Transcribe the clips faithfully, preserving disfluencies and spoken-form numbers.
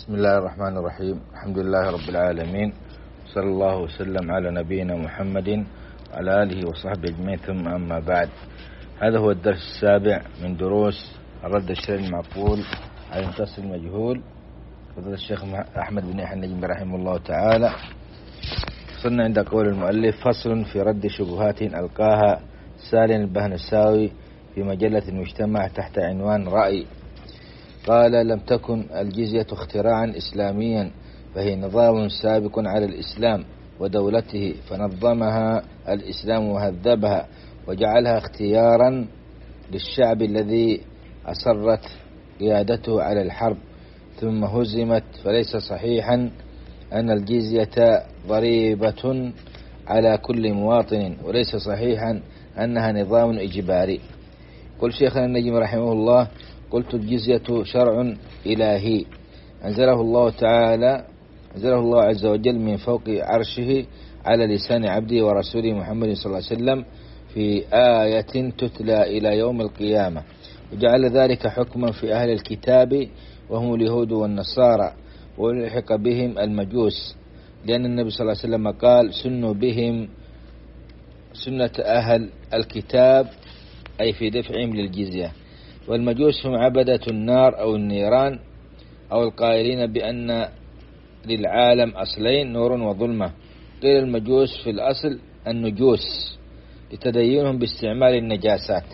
بسم الله الرحمن الرحيم. الحمد لله رب العالمين، صلى الله وسلم على نبينا محمد وعلى آله وصحبه أجمعين، ثم أما بعد. هذا هو الدرس السابع من دروس الرد الشرعي المعقول على المتصل المجهول، فضل الشيخ أحمد بن يحيى النجمي رحمه الله تعالى. وصلنا عند قول المؤلف: فصل في رد شبهات ألقاها سالم البهنساوي في مجلة المجتمع تحت عنوان رأي. قال: لم تكن الجزية اختراعا إسلاميا، فهي نظام سابق على الإسلام ودولته، فنظمها الإسلام وهذبها وجعلها اختيارا للشعب الذي أصرت قيادته على الحرب ثم هزمت، فليس صحيحا أن الجزية ضريبة على كل مواطن، وليس صحيحا أنها نظام إجباري. قل شيخنا النجمي رحمه الله: قلت: الجزية شرع إلهي أنزله الله تعالى أنزله الله عز وجل من فوق عرشه على لسان عبده ورسوله محمد صلى الله عليه وسلم في آية تتلى إلى يوم القيامة، وجعل ذلك حكما في أهل الكتاب وهم اليهود والنصارى، والحق بهم المجوس، لأن النبي صلى الله عليه وسلم قال: سنوا بهم سنة أهل الكتاب، أي في دفعهم للجزية. والمجوس هم عبدة النار أو النيران، أو القائلين بأن للعالم أصلين، نور وظلمة. قيل المجوس في الأصل النجوس لتدينهم باستعمال النجاسات.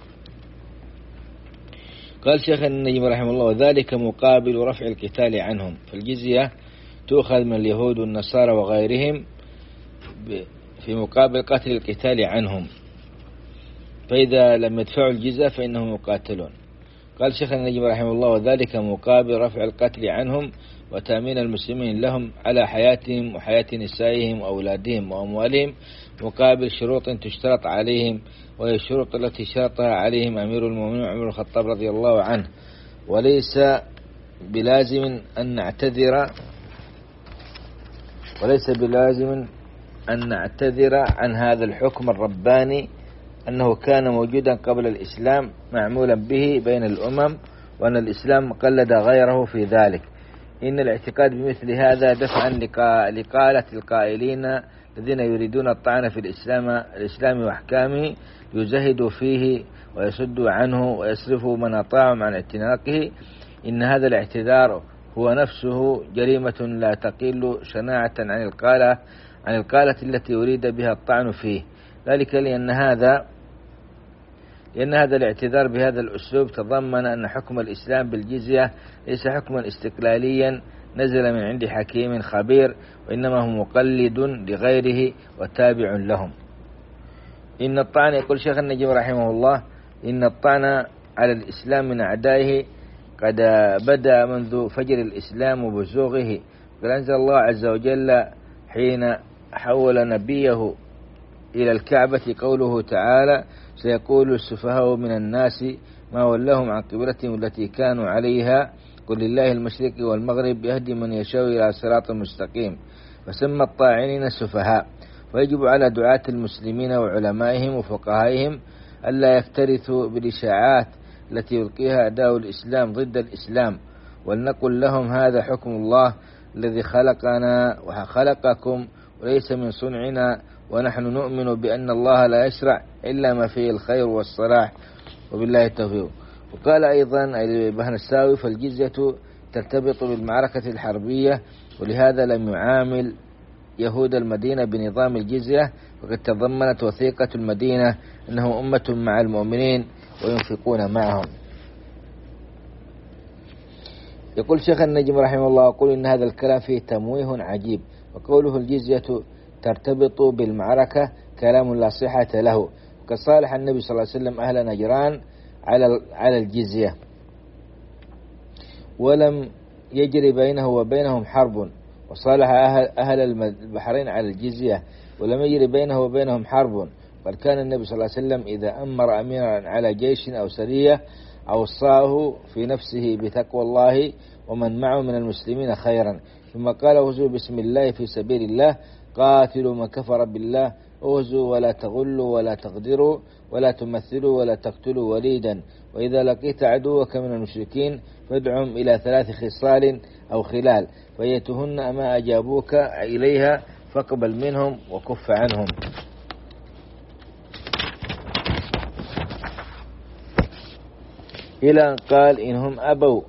قال شيخ النجمي رحمه الله: وذلك مقابل رفع القتال عنهم، فالجزية تؤخذ من اليهود والنصارى وغيرهم في مقابل قتل القتال عنهم، فإذا لم يدفعوا الجزية فإنهم يقاتلون. قال شيخ النجمي رحمه الله: وذلك مقابل رفع القتل عنهم وتأمين المسلمين لهم على حياتهم وحياة نسائهم وأولادهم وأموالهم، مقابل شروط تشترط عليهم، وهي الشروط التي شرطها عليهم أمير المؤمنين عمر بن الخطاب رضي الله عنه. وليس بلازم أن نعتذر وليس بلازم أن نعتذر عن هذا الحكم الرباني، أنه كان موجودا قبل الإسلام معمولا به بين الأمم، وأن الإسلام قلد غيره في ذلك. إن الاعتقاد بمثل هذا دفعا لقالة القائلين الذين يريدون الطعن في الإسلام الإسلام وأحكامه، يزهدوا فيه ويصدوا عنه ويصرفوا من أطاعهم عن اعتناقه. إن هذا الاعتذار هو نفسه جريمة لا تقل شناعة عن القالة عن القالة التي يريد بها الطعن فيه، ذلك لأن هذا لأن هذا الاعتذار بهذا الأسلوب تضمن أن حكم الإسلام بالجزية ليس حكما استقلاليا نزل من عند حكيم خبير، وإنما هو مقلد لغيره وتابع لهم. إن الطعن، يقول شيخ النجمي رحمه الله: إن الطعن على الإسلام من أعدائه قد بدأ منذ فجر الإسلام وبزوغه. قد أنزل الله عز وجل حين حول نبيه إلى الكعبة قوله تعالى: سيقول السفهاء من الناس ما ولاهم عن قبلتهم التي كانوا عليها، قل لله المشرق والمغرب يهدي من يشاء إلى صراط مستقيم. فسمى الطاعنين السفهاء. ويجب على دعاة المسلمين وعلمائهم وفقهائهم ألا يكترثوا بالإشاعات التي يلقيها أعداء الإسلام ضد الإسلام، ولنقل لهم: هذا حكم الله الذي خلقنا وخلقكم وليس من صنعنا، ونحن نؤمن بأن الله لا يشرع إلا ما فيه الخير والصلاح، وبالله التوفيق. وقال أيضا البهنساوي: فالجزية ترتبط بالمعركة الحربية، ولهذا لم يعامل يهود المدينة بنظام الجزية، وقد تضمنت وثيقة المدينة أنهم أمة مع المؤمنين وينفقون معهم. يقول شيخ النجمي رحمه الله: أقول إن هذا الكلام فيه تمويه عجيب، وقوله الجزية ترتبط بالمعركة كلام لا صحة له، وقد صالح النبي صلى الله عليه وسلم أهل نجران على على الجزية، ولم يجري بينه وبينهم حرب، وصالح أهل, أهل البحرين على الجزية ولم يجري بينه وبينهم حرب. بل كان النبي صلى الله عليه وسلم إذا أمر أميرا على جيش أو سرية أوصاه في نفسه بتقوى الله ومن معه من المسلمين خيرا، ثم قال: اغزوا بسم الله في سبيل الله، قاتلوا من كفر بالله، اغزوا ولا تغلوا ولا تغدروا ولا تمثلوا ولا تقتلوا وليدا، وإذا لقيت عدوك من المشركين فادعهم إلى ثلاث خصال: أو خلال، فيتهن ما أجابوك إليها فاقبل منهم وكف عنهم. إلى أن قال إنهم أبوا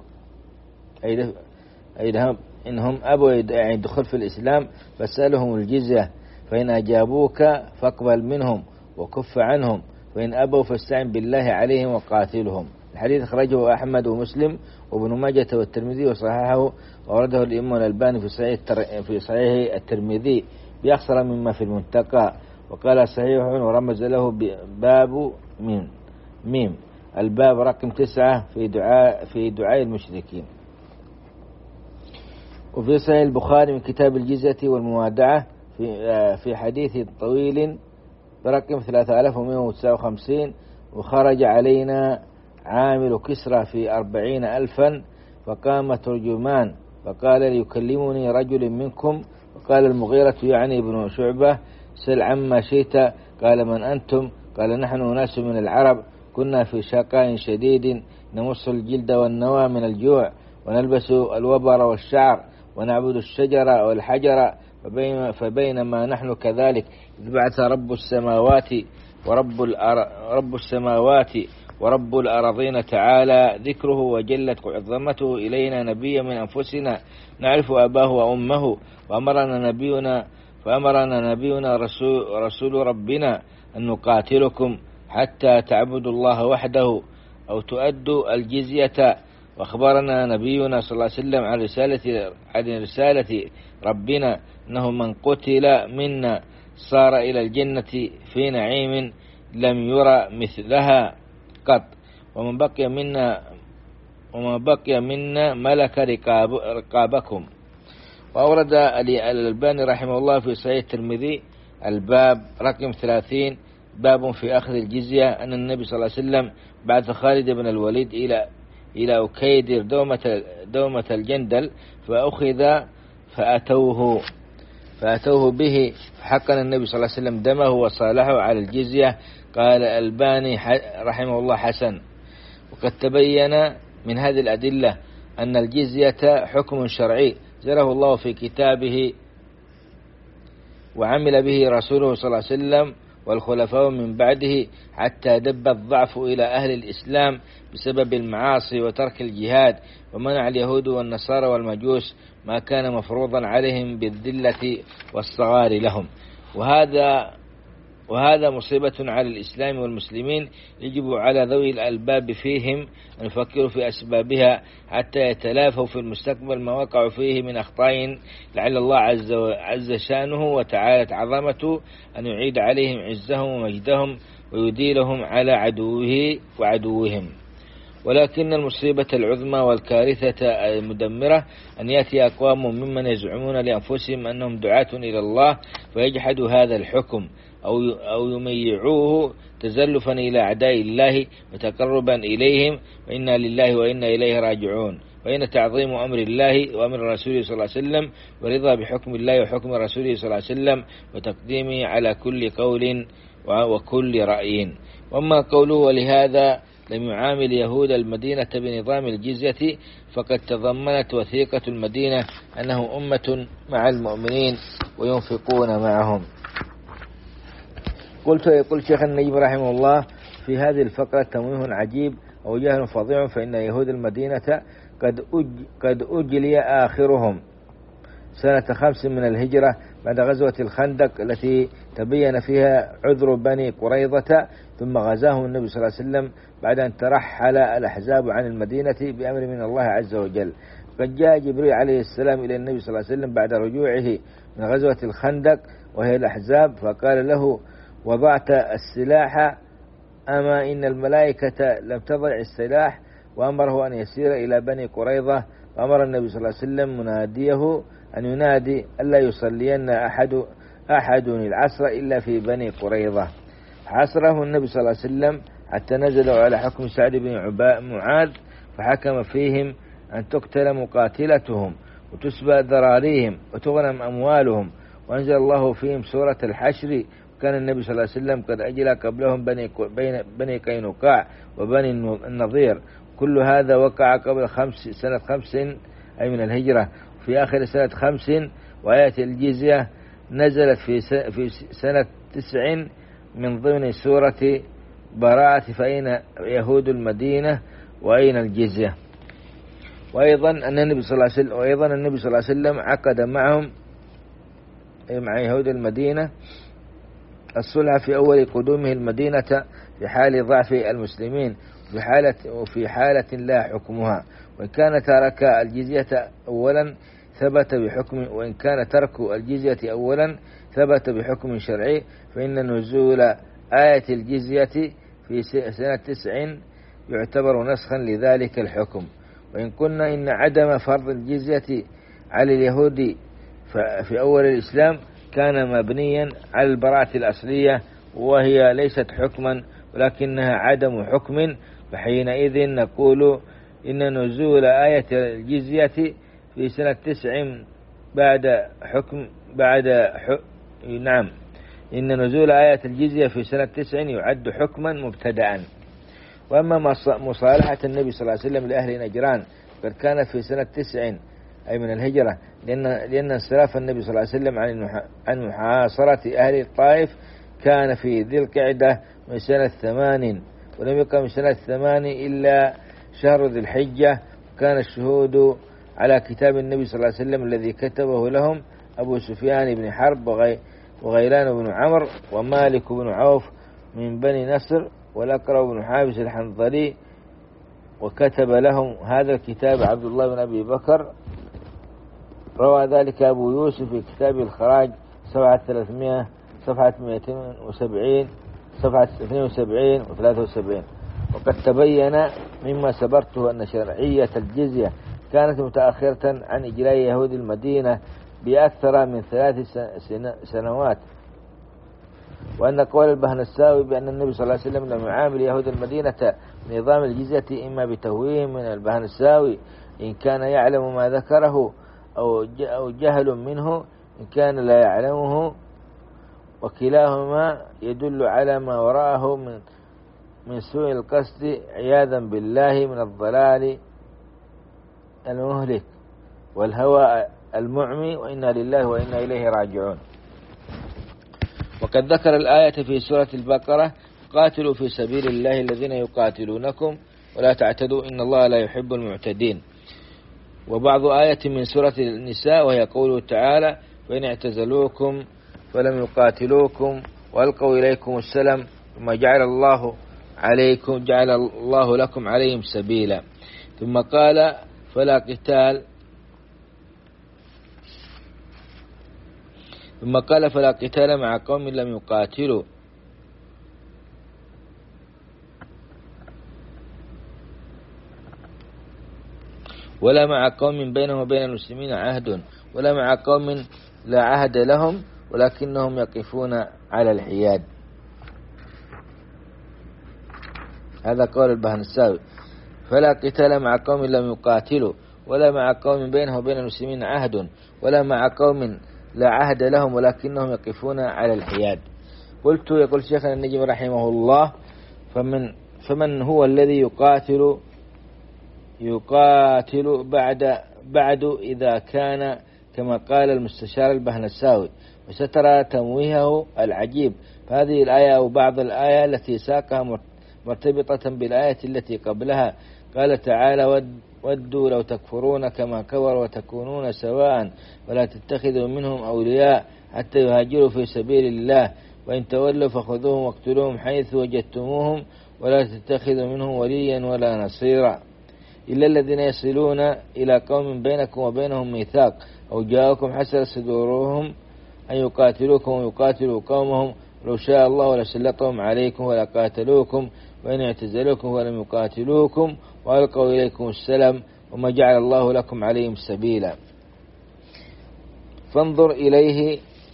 إنهم أبوا يعني الدخول في الإسلام فاسألهم الجزية، فإن أجابوك فاقبل منهم وكف عنهم، فإن أبوا فاستعن بالله عليهم وقاتلهم. الحديث أخرجه أحمد ومسلم وابن ماجه والترمذي وصححه، وأورده الإمام الألباني في صحيح في صحيح الترمذي بأخسر مما في المنتقى، وقال صحيح ورمز له باب ميم ميم الباب رقم تسعة في دعاء في دعاء المشركين. وفي صحيح البخاري من كتاب الجزية والموادعة في في حديث طويل برقم ثلاثة آلاف ومئة وتسعة وخمسين: وخرج علينا عامل كسرى في أربعين ألفا فقام ترجمان فقال ليكلمني رجل منكم، وقال المغيرة يعني ابن شعبة: سل عما شئت. قال من أنتم؟ قال نحن ناس من العرب كنا في شقاء شديد نمص الجلد والنوى من الجوع ونلبس الوبر والشعر ونعبد الشجر والحجر، فبينما نحن كذلك إذ بعث رب السماوات ورب رب السماوات ورب الأرضين تعالى ذكره وجلت عظمته إلينا نبيا من أنفسنا نعرف أباه وأمه، وأمرنا نبينا فأمرنا نبينا رسول, رسول ربنا أن نقاتلكم حتى تعبدوا الله وحده أو تؤدوا الجزية. وأخبرنا نبينا صلى الله عليه وسلم عن رسالة عن رسالة ربنا أنه من قتل منا صار إلى الجنة في نعيم لم يرى مثلها قط، ومن بقي منا ومن بقي منا ملك رقاب رقابكم. وأورد الألباني رحمه الله في صحيح الترمذي الباب رقم ثلاثين باب في أخذ الجزية أن النبي صلى الله عليه وسلم بعث خالد بن الوليد إلى إلى أكيدر دومة دومة الجندل فأخذ فأتوه فأتوه به فحقن النبي صلى الله عليه وسلم دمه وصالحه على الجزية. قال الألباني رحمه الله حسن. وقد تبين من هذه الأدلة أن الجزية حكم شرعي زره الله في كتابه وعمل به رسوله صلى الله عليه وسلم والخلفاء من بعده حتى دب الضعف إلى أهل الإسلام بسبب المعاصي وترك الجهاد، ومنع اليهود والنصارى والمجوس ما كان مفروضا عليهم بالذلة والصغار لهم. وهذا وهذا مصيبة على الإسلام والمسلمين، يجب على ذوي الألباب فيهم أن يفكروا في أسبابها حتى يتلافوا في المستقبل ما وقعوا فيه من أخطاء، لعل الله عز, عز شانه وتعالى عظمته أن يعيد عليهم عزهم ومجدهم ويديلهم على عدوه وعدوهم. ولكن المصيبة العظمى والكارثة المدمرة أن يأتي أقوام ممن يزعمون لأنفسهم أنهم دعاة إلى الله فيجحدوا هذا الحكم أو أو يميعوه تزلفا إلى أعداء الله وتقربا إليهم، وإنا لله وإنا إليه راجعون. وإن تعظيم أمر الله وأمر رسوله صلى الله عليه وسلم ورضا بحكم الله وحكم رسوله صلى الله عليه وسلم وتقديمه على كل قول وكل رأي. وأما قوله ولهذا لم يعامل يهود المدينة بنظام الجزية فقد تضمنت وثيقة المدينة أنهم أمة مع المؤمنين وينفقون معهم. قلت يقول شيخ النجم رحمه الله في هذه الفقرة تمويه عجيب أو جهل فظيع، فإن يهود المدينة قد أج قد أجلي آخرهم سنة خمس من الهجرة بعد غزوة الخندق التي تبين فيها عذر بني قريظة، ثم غزاهم النبي صلى الله عليه وسلم بعد أن ترحل الأحزاب عن المدينة بأمر من الله عز وجل. قد جاء جبريل عليه السلام إلى النبي صلى الله عليه وسلم بعد رجوعه من غزوة الخندق وهي الأحزاب فقال له وضعت السلاح أما إن الملائكة لم تضع السلاح، وأمره أن يسير إلى بني قريظة، وأمر النبي صلى الله عليه وسلم مناديه أن ينادي ألا يصلين أحد أحد العصر إلا في بني قريظة. حاصره النبي صلى الله عليه وسلم حتى نزلوا على حكم سعد بن معاذ فحكم فيهم أن تقتل مقاتلتهم وتسبى ذراريهم وتغنم أموالهم، وأنزل الله فيهم سورة الحشر. كان النبي صلى الله عليه وسلم قد أجلى قبلهم بني بني قينقاع وبني النضير. كل هذا وقع قبل خمس سنة خمس أي من الهجرة في آخر سنة خمس، وآية الجزية نزلت في في سنة تسع من ضمن سورة براءة، فأين يهود المدينة وأين الجزية. وأيضا أن النبي صلى الله عليه وسلم وأيضا النبي صلى الله عليه وسلم عقد معهم مع يهود المدينة الصلح في أول قدومه المدينة في حال ضعف المسلمين في حالة وفي حالة لا حكمها، وإن كان ترك الجزية أولا ثبت بحكم وإن كان ترك الجزية أولا ثبت بحكم شرعي، فإن نزول آية الجزية في سنة تسع يعتبر نسخا لذلك الحكم. وإن كنا إن عدم فرض الجزية على اليهود في أول الإسلام كان مبنيا على البراءة الأصلية، وهي ليست حكما ولكنها عدم حكم، فحينئذ نقول إن نزول آية الجزية في سنة تسع بعد حكم بعد حك... نعم إن نزول آية الجزية في سنة تسع يعد حكما مبتدأ. وأما مصالحة النبي صلى الله عليه وسلم لأهل نجران قد كانت في سنة تسع أي من الهجرة، لأن لأن انصراف النبي صلى الله عليه وسلم عن عن محاصرة أهل الطائف كان في ذي القعدة من سنة ثمان، ولم يبقى من سنة ثمان إلا شهر ذي الحجة، وكان الشهود على كتاب النبي صلى الله عليه وسلم الذي كتبه لهم أبو سفيان بن حرب وغيلان بن عمرو ومالك بن عوف من بني نصر والأقرع بن حابس الحنظلي، وكتب لهم هذا الكتاب عبد الله بن أبي بكر. روى ذلك أبو يوسف في كتاب الخراج صفحة ثلاثمائة صفحة مئتين وسبعين صفحة اثنين وسبعين وثلاثة وسبعين. وقد تبين مما سبرته أن شرعية الجزية كانت متأخرة عن إجراء يهود المدينة بأكثر من ثلاث سنوات، وأن قول البهنساوي بأن النبي صلى الله عليه وسلم لم يعامل يهود المدينة نظام الجزية إما بتهويه من البهنساوي إن كان يعلم ما ذكره أو جهل منه إن كان لا يعلمه، وكلاهما يدل على ما وراءه من من سوء القصد عياذا بالله من الضلال المهلك والهوى المعمي، وإنا لله وإنا إليه راجعون. وقد ذكر الآية في سورة البقرة: قاتلوا في سبيل الله الذين يقاتلونكم ولا تعتدوا إن الله لا يحب المعتدين. وبعض آية من سورة النساء وهي قوله تعالى: وإن اعتزلوكم فلم يقاتلوكم وألقوا إليكم السلام ثم جعل الله عليكم جعل الله لكم عليهم سبيلا. ثم قال: فلا قتال ثم قال فلا قتال مع قوم لم يقاتلوا ولا مع قوم بينهم وبين المسلمين عهد ولا مع قوم لا عهد لهم ولكنهم يقفون على الحياد. هذا قول البهنساوي: فلا قتال مع قوم لم يقاتلوا ولا مع قوم بينهم وبين المسلمين عهد ولا مع قوم لا عهد لهم ولكنهم يقفون على الحياد. قلت يقول شيخنا النجم رحمه الله: فمن فمن هو الذي يقاتل يقاتل بعد بعد إذا كان كما قال المستشار البهنساوي. وسترى تمويهه العجيب فهذه الآية أو بعض الآية التي ساقها مرتبطة بالآية التي قبلها. قال تعالى: ودوا لو تكفرون كما كفروا وتكونون سواء ولا تتخذوا منهم أولياء حتى يهاجروا في سبيل الله وإن تولوا فخذوهم واقتلوهم حيث وجدتموهم ولا تتخذوا منهم وليا ولا نصيرا إلا الذين يصلون إلى قوم بينكم وبينهم ميثاق أو جاءكم حسر صدورهم أن يقاتلوكم ويقاتلوا قومهم لو شاء الله لسلطهم عليكم ولقاتلوكم وإن اعتزلوكم ولم يقاتلوكم وألقوا إليكم السلام وما جعل الله لكم عليهم سبيلا. فانظر إليه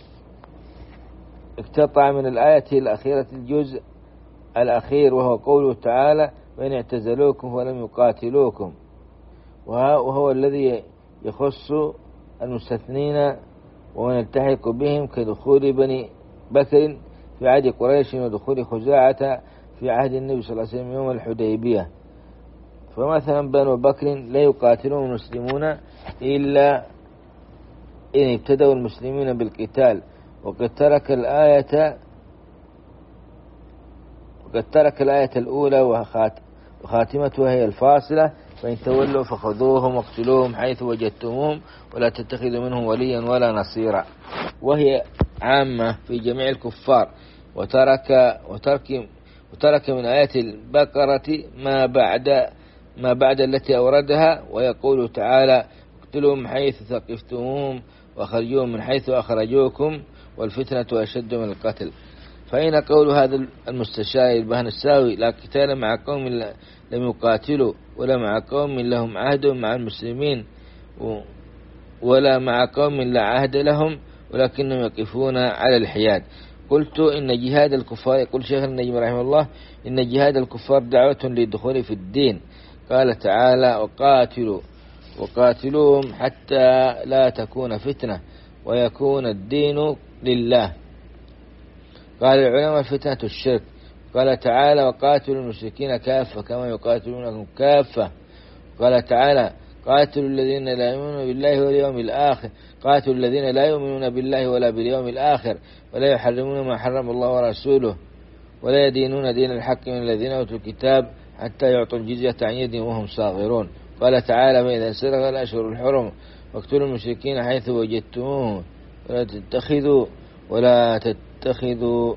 اقتطع من الآية الأخيرة الجزء الأخير وهو قوله تعالى: وإن اعتزلوكم ولم يقاتلوكم، وهو الذي يخص المستثنين ومن يلتحق بهم كدخول بني بكر في عهد قريش ودخول خزاعة في عهد النبي صلى الله عليه وسلم يوم الحديبية. فمثلا بنو بكر لا يقاتلون المسلمون إلا إن ابتدوا المسلمين بالقتال، وقد ترك الآية وقد ترك الآية الأولى وخاتمتها هي الفاصلة: فإن تولوا فخذوهم واقتلوهم حيث وجدتموهم ولا تتخذوا منهم وليا ولا نصيرا، وهي عامة في جميع الكفار. وترك وترك وترك من آيات البقرة ما بعد ما بعد التي أوردها، ويقول تعالى: اقتلوهم حيث ثقفتموهم وأخرجوهم من حيث أخرجوكم والفتنة أشد من القتل. فأين قول هذا المستشار البهنساوي: لا قتال مع قوم لم يقاتلوا ولا مع قوم لهم عهد مع المسلمين ولا مع قوم لا عهد لهم ولكنهم يقفون على الحياد؟ قلت إن جهاد الكفار، يقول شيخ النجم رحمه الله: إن جهاد الكفار دعوة للدخول في الدين. قال تعالى: وقاتلوا وقاتلوهم حتى لا تكون فتنة ويكون الدين لله. قال العلماء: الفتنة الشرك. قال تعالى: وقاتلوا المشركين كافة كما يقاتلونكم كافة. قال تعالى: قاتلوا الذين لا يؤمنون بالله واليوم الآخر قاتلوا الذين لا يؤمنون بالله ولا باليوم الآخر ولا يحرمون ما حرم الله ورسوله ولا يدينون دين الحق من الذين أوتوا الكتاب حتى يعطوا الجزية عن يد وهم صاغرون. قال تعالى: فإذا انسلخ الأشهر الحرم فاقتلوا المشركين حيث وجدتموهم ولا تتخذوا ولا تتخذوا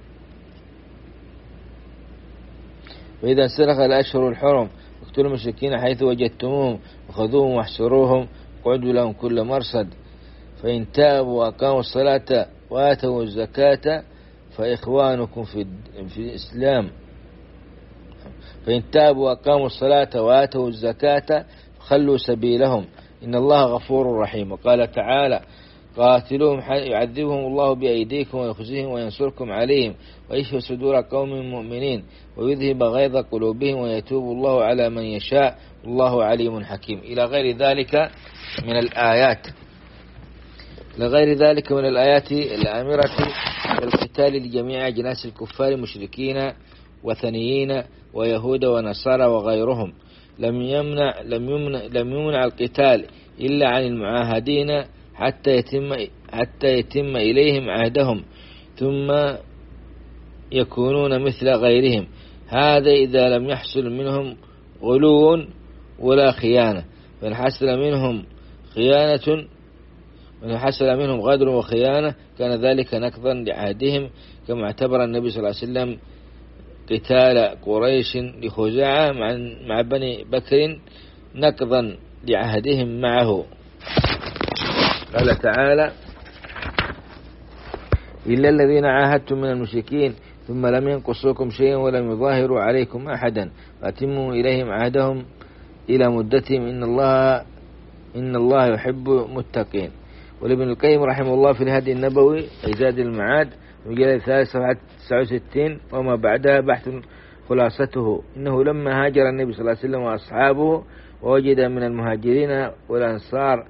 فإذا انسلخ الأشهر الحرم فاقتلوا المشركين حيث وجدتموهم وخذوهم واحصروهم واقعدوا لهم كل مرصد. فإن تابوا وأقاموا الصلاة وآتوا الزكاة فإخوانكم في الإسلام فإن تابوا وأقاموا الصلاة وآتوا الزكاة فخلوا سبيلهم إن الله غفور رحيم. وقال تعالى: قاتلوهم يعذبهم الله بأيديكم ويخزيهم وينصركم عليهم ويشفي صدور قوم مؤمنين ويذهب غيظ قلوبهم ويتوب الله على من يشاء والله عليم حكيم، إلى غير ذلك من الآيات لغير ذلك من الآيات الآمرة بالقتال لجميع أجناس الكفار مشركين وثنيين ويهود ونصارى وغيرهم. لم يمنع لم يمنع لم يمنع القتال إلا عن المعاهدين حتى يتم حتى يتم إليهم عهدهم ثم يكونون مثل غيرهم. هذا إذا لم يحصل منهم غلو ولا خيانة، فإن حصل منهم خيانة وإن حصل منهم غدر وخيانة كان ذلك نقضا لعهدهم، كما اعتبر النبي صلى الله عليه وسلم قتال قريش لخزاعة مع بني بكر نقضا لعهدهم معه. قال تعالى: إلا الذين عاهدتم من المشركين ثم لم ينقصوكم شيئا ولم يظاهروا عليكم أحدا فأتموا إليهم عهدهم إلى مدتهم إن الله إن الله يحب متقين. ولابن القيم رحمه الله في الهدي النبوي أي زاد المعاد مجلد الثالث صفحة تسعة وستين وما بعدها بحث خلاصته: إنه لما هاجر النبي صلى الله عليه وسلم وأصحابه ووجد من المهاجرين والأنصار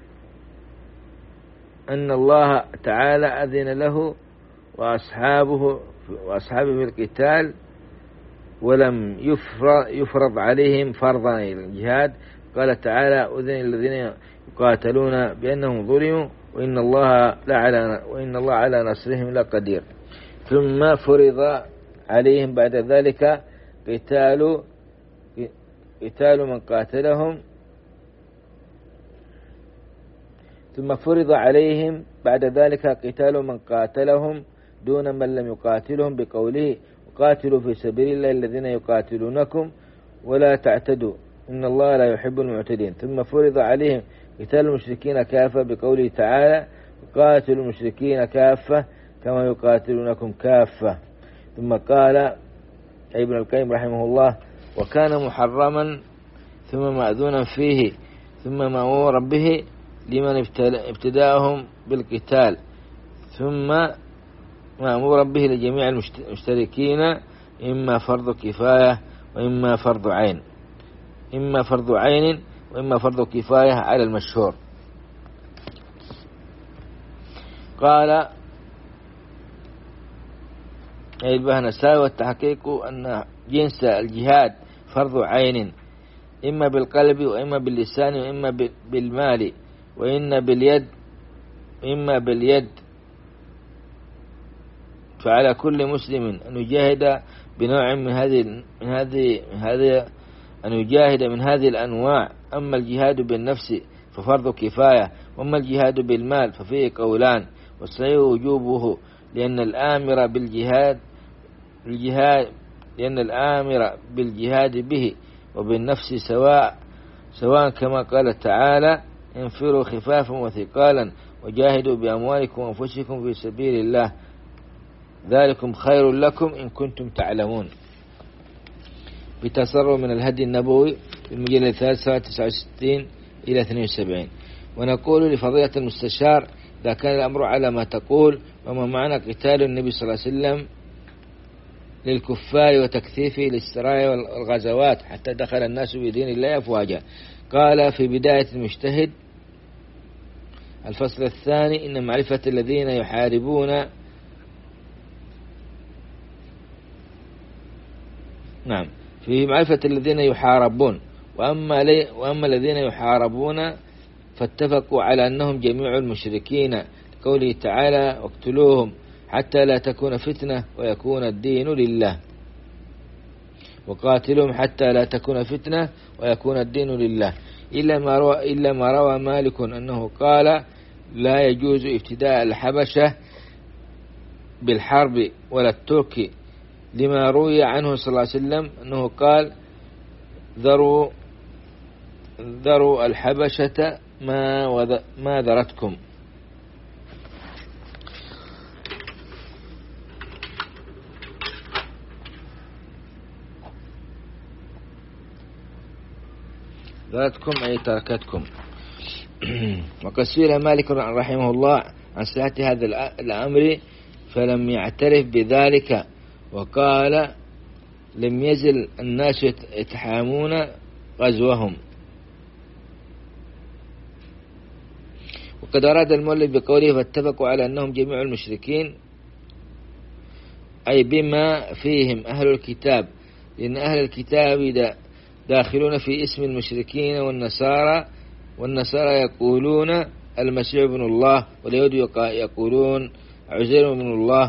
أن الله تعالى أذن له وأصحابه وأصحابه في القتال ولم يفرض عليهم فرضا الجهاد، قال تعالى: أذن الذين يقاتلون بأنهم ظلموا وإن الله لعلى وإن الله على نصرهم لقدير. ثم فرض عليهم بعد ذلك قتال قتال من قاتلهم ثم فرض عليهم بعد ذلك قتال من قاتلهم دون من لم يقاتلهم بقوله: وقاتلوا في سبيل الله الذين يقاتلونكم ولا تعتدوا إن الله لا يحب المعتدين. ثم فرض عليهم قتال المشركين كافة بقوله تعالى: وقاتلوا المشركين كافة كما يقاتلونكم كافة. ثم قال ابن القيم رحمه الله: وكان محرما ثم مأذونا فيه ثم مأمورا به لمن ابتداءهم بالقتال ثم مأمورا به لجميع المشتركين، إما فرض كفاية وإما فرض عين إما فرض عين وإما فرض كفاية على المشهور. قال البهنساوي: والتحقيق أن جنس الجهاد فرض عين إما بالقلب وإما باللسان وإما بالمال وإن باليد إما باليد. فعلى كل مسلم أن يجاهد بنوع من هذه من هذه هذه أن يجاهد من هذه الأنواع. أما الجهاد بالنفس ففرض كفاية، وأما الجهاد بالمال ففيه قولان، والصحيح وجوبه، لأن الآمر بالجهاد الجهاد لأن الآمر بالجهاد به وبالنفس سواء سواء كما قال تعالى: انفروا خفافا وثقالا وجاهدوا بأموالكم وأنفسكم في سبيل الله ذلكم خير لكم إن كنتم تعلمون. بتصرف من الهدي النبوي في المجلد الثالث تسعة وستين إلى اثنين وسبعين. ونقول لفضيلة المستشار: إذا كان الأمر على ما تقول، وما معنى قتال النبي صلى الله عليه وسلم للكفار وتكثيفه للسرايا والغزوات حتى دخل الناس في دين الله أفواجا؟ قال في بداية المجتهد الفصل الثاني: إن معرفة الذين يحاربون نعم في معرفة الذين يحاربون، وأما, لي وأما الذين يحاربون فاتفقوا على أنهم جميع المشركين، قوله تعالى: واقتلوهم حتى لا تكون فتنة ويكون الدين لله، وقاتلهم حتى لا تكون فتنة ويكون الدين لله. إلا ما روى, إلا ما روى مالك أنه قال: لا يجوز ابتداء الحبشة بالحرب ولا الترك، لما روي عنه صلى الله عليه وسلم أنه قال: ذروا ذروا الحبشة ما ما ذرتكم. ذرتكم أي تركتكم. وقد سئل مالك رحمه الله عن صحة هذا الأمر فلم يعترف بذلك، وقال: لم يزل الناس يتحامون غزوهم. وقد أراد المؤلف بقوله: فاتفقوا على أنهم جميع المشركين، أي بما فيهم أهل الكتاب، لأن أهل الكتاب داخلون في اسم المشركين والنصارى، والنصارى يقولون المسيح ابن الله، واليهود يقولون عزير ابن الله.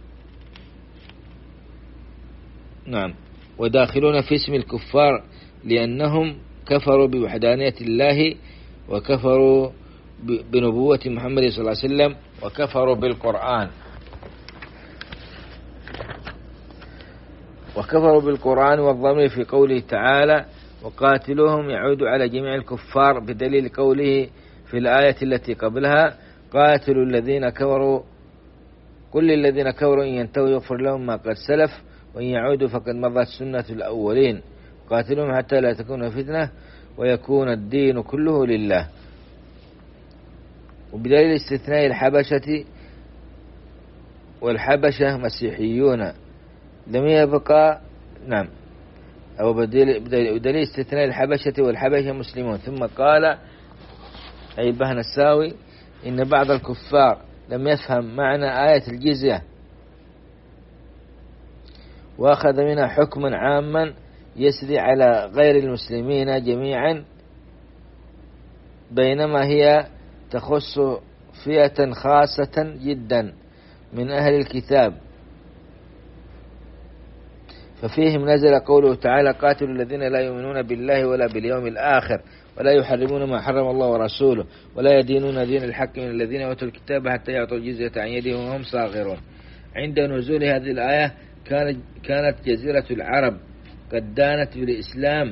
نعم. وداخلون في اسم الكفار لأنهم كفروا بوحدانية الله، وكفروا بنبوة محمد صلى الله عليه وسلم، وكفروا بالقرآن وكفروا بالقرآن والضمير في قوله تعالى: وقاتلوهم يعود على جميع الكفار، بدليل قوله في الآية التي قبلها: قاتلوا الذين كفروا كل الذين كفروا إن ينتهوا يغفر لهم ما قد سلف وإن يعودوا فقد مضت سنة الأولين، قاتلوهم حتى لا تكون فتنة ويكون الدين كله لله. وبدليل استثناء الحبشة، والحبشة مسيحيون لم يبقى نعم أو بدليل استثناء الحبشة والحبشة مسلمون. ثم قال أي البهنساوي: إن بعض الكفار لم يفهم معنى آية الجزية وأخذ منها حكما عاما يسري على غير المسلمين جميعا، بينما هي تخص فئة خاصة جدا من أهل الكتاب. ففيهم نزل قوله تعالى: قاتلوا الذين لا يؤمنون بالله ولا باليوم الآخر ولا يحرمون ما حرم الله ورسوله ولا يدينون دين الحق من الذين أوتوا الكتاب حتى يعطوا الجزية عن يدهم وهم صاغرون. عند نزول هذه الآية كانت كانت جزيرة العرب قد دانت بالإسلام،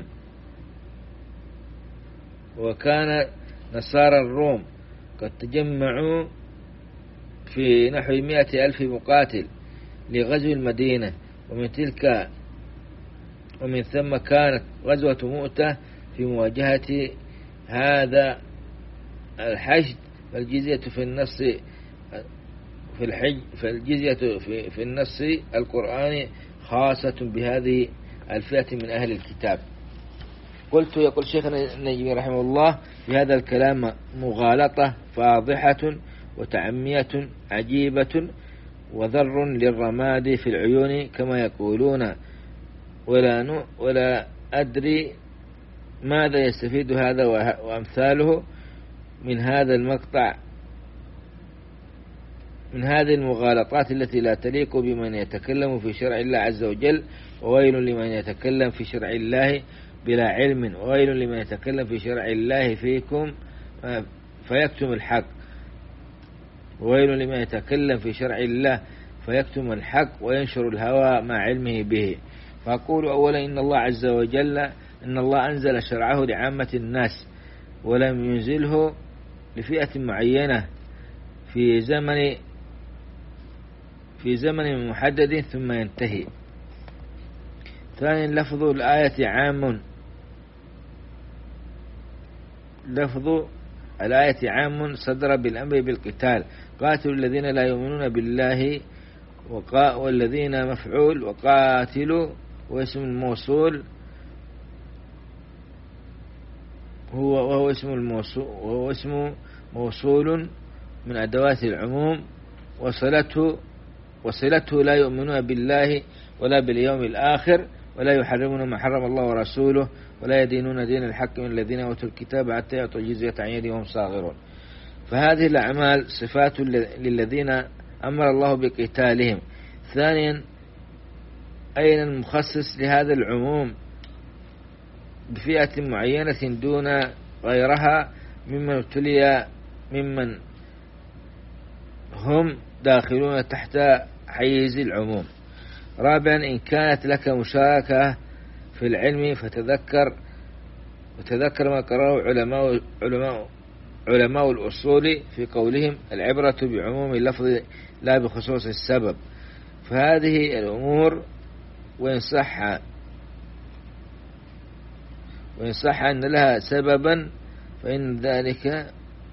وكان نصارى الروم قد تجمعوا في نحو مئة ألف مقاتل لغزو المدينة، ومن تلك ومن ثم كانت غزوة مؤتة في مواجهة هذا الحشد. فالجزية في النص في الحج فالجزية في, في النص القرآني خاصة بهذه الفئة من أهل الكتاب. قلت يقول شيخنا النجمي رحمه الله: في هذا الكلام مغالطة فاضحة وتعمية عجيبة وذر للرماد في العيون كما يقولون، ولا ولا أدري ماذا يستفيد هذا وأمثاله من هذا المقطع، من هذه المغالطات التي لا تليق بمن يتكلم في شرع الله عز وجل؟ وويل لمن يتكلم في شرع الله بلا علم، وويل لمن يتكلم في شرع الله فيكم فيكتم الحق، وويل لمن يتكلم في شرع الله فيكتم الحق وينشر الهوى مع علمه به. فأقول أولا إن الله عز وجل إن الله أنزل شرعه لعامة الناس، ولم ينزله لفئة معينة في زمن في زمن محدد ثم ينتهي. ثانيا لفظ الآية عام، لفظ الآية عام صدر بالأمر بالقتال، قاتلوا الذين لا يؤمنون بالله، والذين مفعول، وقاتلوا واسم الموصول هو وهو اسم الموصول وهو اسم موصول من أدوات العموم، وصلته وصلته لا يؤمنون بالله ولا باليوم الآخر، ولا يحرمون ما حرم الله ورسوله، ولا يدينون دين الحق من الذين أوتوا الكتاب حتى يعطوا الجزية عن يد وهم صاغرون. فهذه الأعمال صفات للذين أمر الله بقتالهم. ثانيا أين المخصص لهذا العموم بفئة معينة دون غيرها ممن ابتلي ممن هم داخلون تحت حيز العموم. رابعا إن كانت لك مشاركة في العلم فتذكر وتذكر ما قرره علماء علماء علماء الأصول في قولهم العبرة بعموم اللفظ لا بخصوص السبب. فهذه الأمور وإن صح وإن صح أن لها سببا فإن ذلك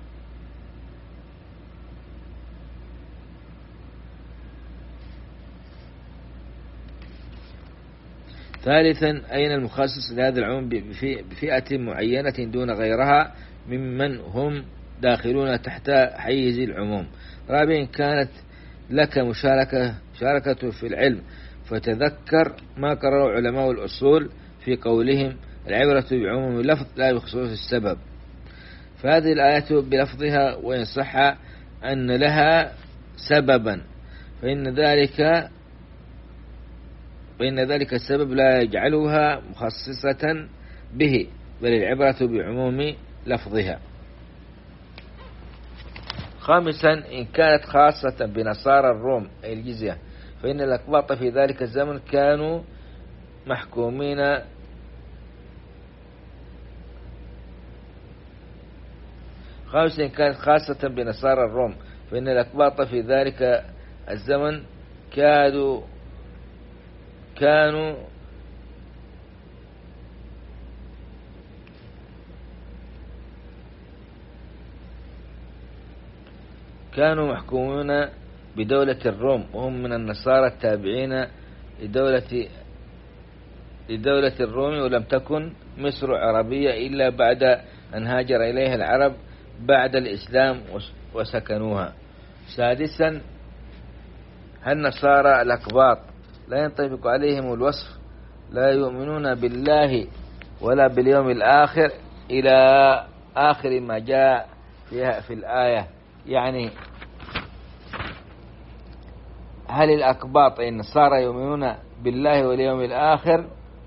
ثالثا أين المخصص لهذا العموم بفئة معينة دون غيرها ممن هم داخلون تحت حيز العموم. رابعا كانت لك مشاركة شاركة في العلم فتذكر ما قرروا علماء الأصول في قولهم العبرة بعموم اللفظ لا بخصوص السبب. فهذه الآية بلفظها وإن صح أن لها سببا فإن ذلك فإن ذلك السبب لا يجعلها مخصصة به، بل العبرة بعموم لفظها. خامسا إن كانت خاصة بنصارى الروم أي الجزية فإن الأقباط في ذلك الزمن كانوا محكومين خامسا إن كانت خاصة بنصارى الروم فإن الأقباط في ذلك الزمن كادوا كانوا كانوا محكومون بدولة الروم، وهم من النصارى التابعين لدولة لدولة الروم، ولم تكن مصر عربية إلا بعد أن هاجر إليها العرب بعد الإسلام وسكنوها. سادسا هل نصارى الأقباط لا ينطبق عليهم الوصف لا يؤمنون بالله ولا باليوم الآخر إلى آخر ما جاء فيها في الآية؟ يعني هل الأقباط أي النصارى يؤمنون بالله واليوم الآخر؟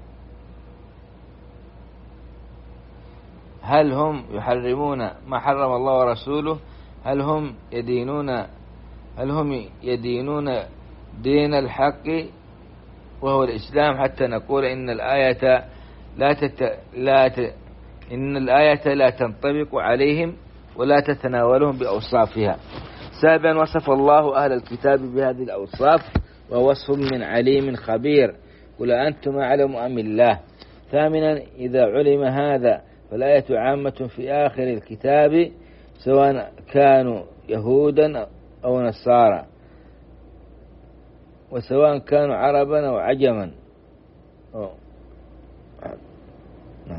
هل هم يحرمون ما حرم الله ورسوله؟ هل هم يدينون هل هم يدينون دين الحق وهو الإسلام حتى نقول إن الآية لا تت... لا ت... إن الآية لا تنطبق عليهم ولا تتناولهم بأوصافها. سابعا وصف الله أهل الكتاب بهذه الأوصاف ووصف من عليم خبير قل أنتم أعلم أم الله. ثامنا إذا علم هذا فالآية عامة في آخر الكتاب سواء كانوا يهودا أو نصارى، وسواء كانوا عربا أو عجما. أوه. نعم.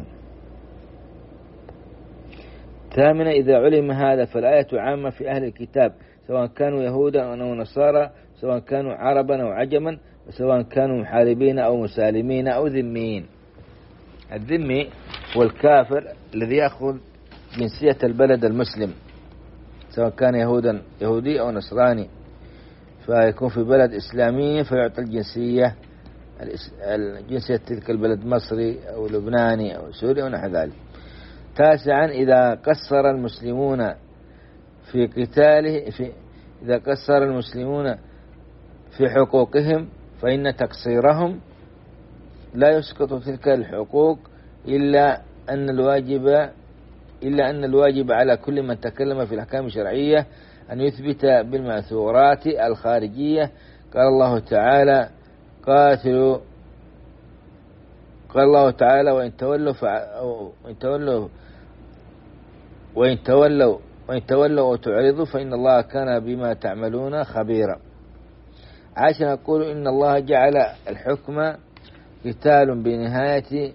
ثامنا إذا علم هذا فالآية عامة في أهل الكتاب سواء كانوا يهودا أو نصارى، سواء كانوا عربا أو عجما، وسواء كانوا محاربين أو مسالمين أو ذميين. الذمي والكافر الذي يأخذ جنسية البلد المسلم سواء كان يهودا يهودي أو نصراني، فيكون في بلد إسلامي فيعطى الجنسية الجنسية تلك البلد مصري أو لبناني أو سوري أو نحو ذلك. تاسعا إذا قصر المسلمون في قتاله في إذا قصر المسلمون في حقوقهم فإن تقصيرهم لا يسقط تلك الحقوق إلا أن الواجب إلا أن الواجب على كل من تكلم في الأحكام الشرعية أن يثبت بالمأثورات الخارجية. قال الله تعالى قاتلوا قال الله تعالى وإن تولوا وإن تولوا وإن تولوا وإن تولوا وتعرضوا فإن الله كان بما تعملون خبيرا. عشان نقول إن الله جعل الحكم قتال بنهاية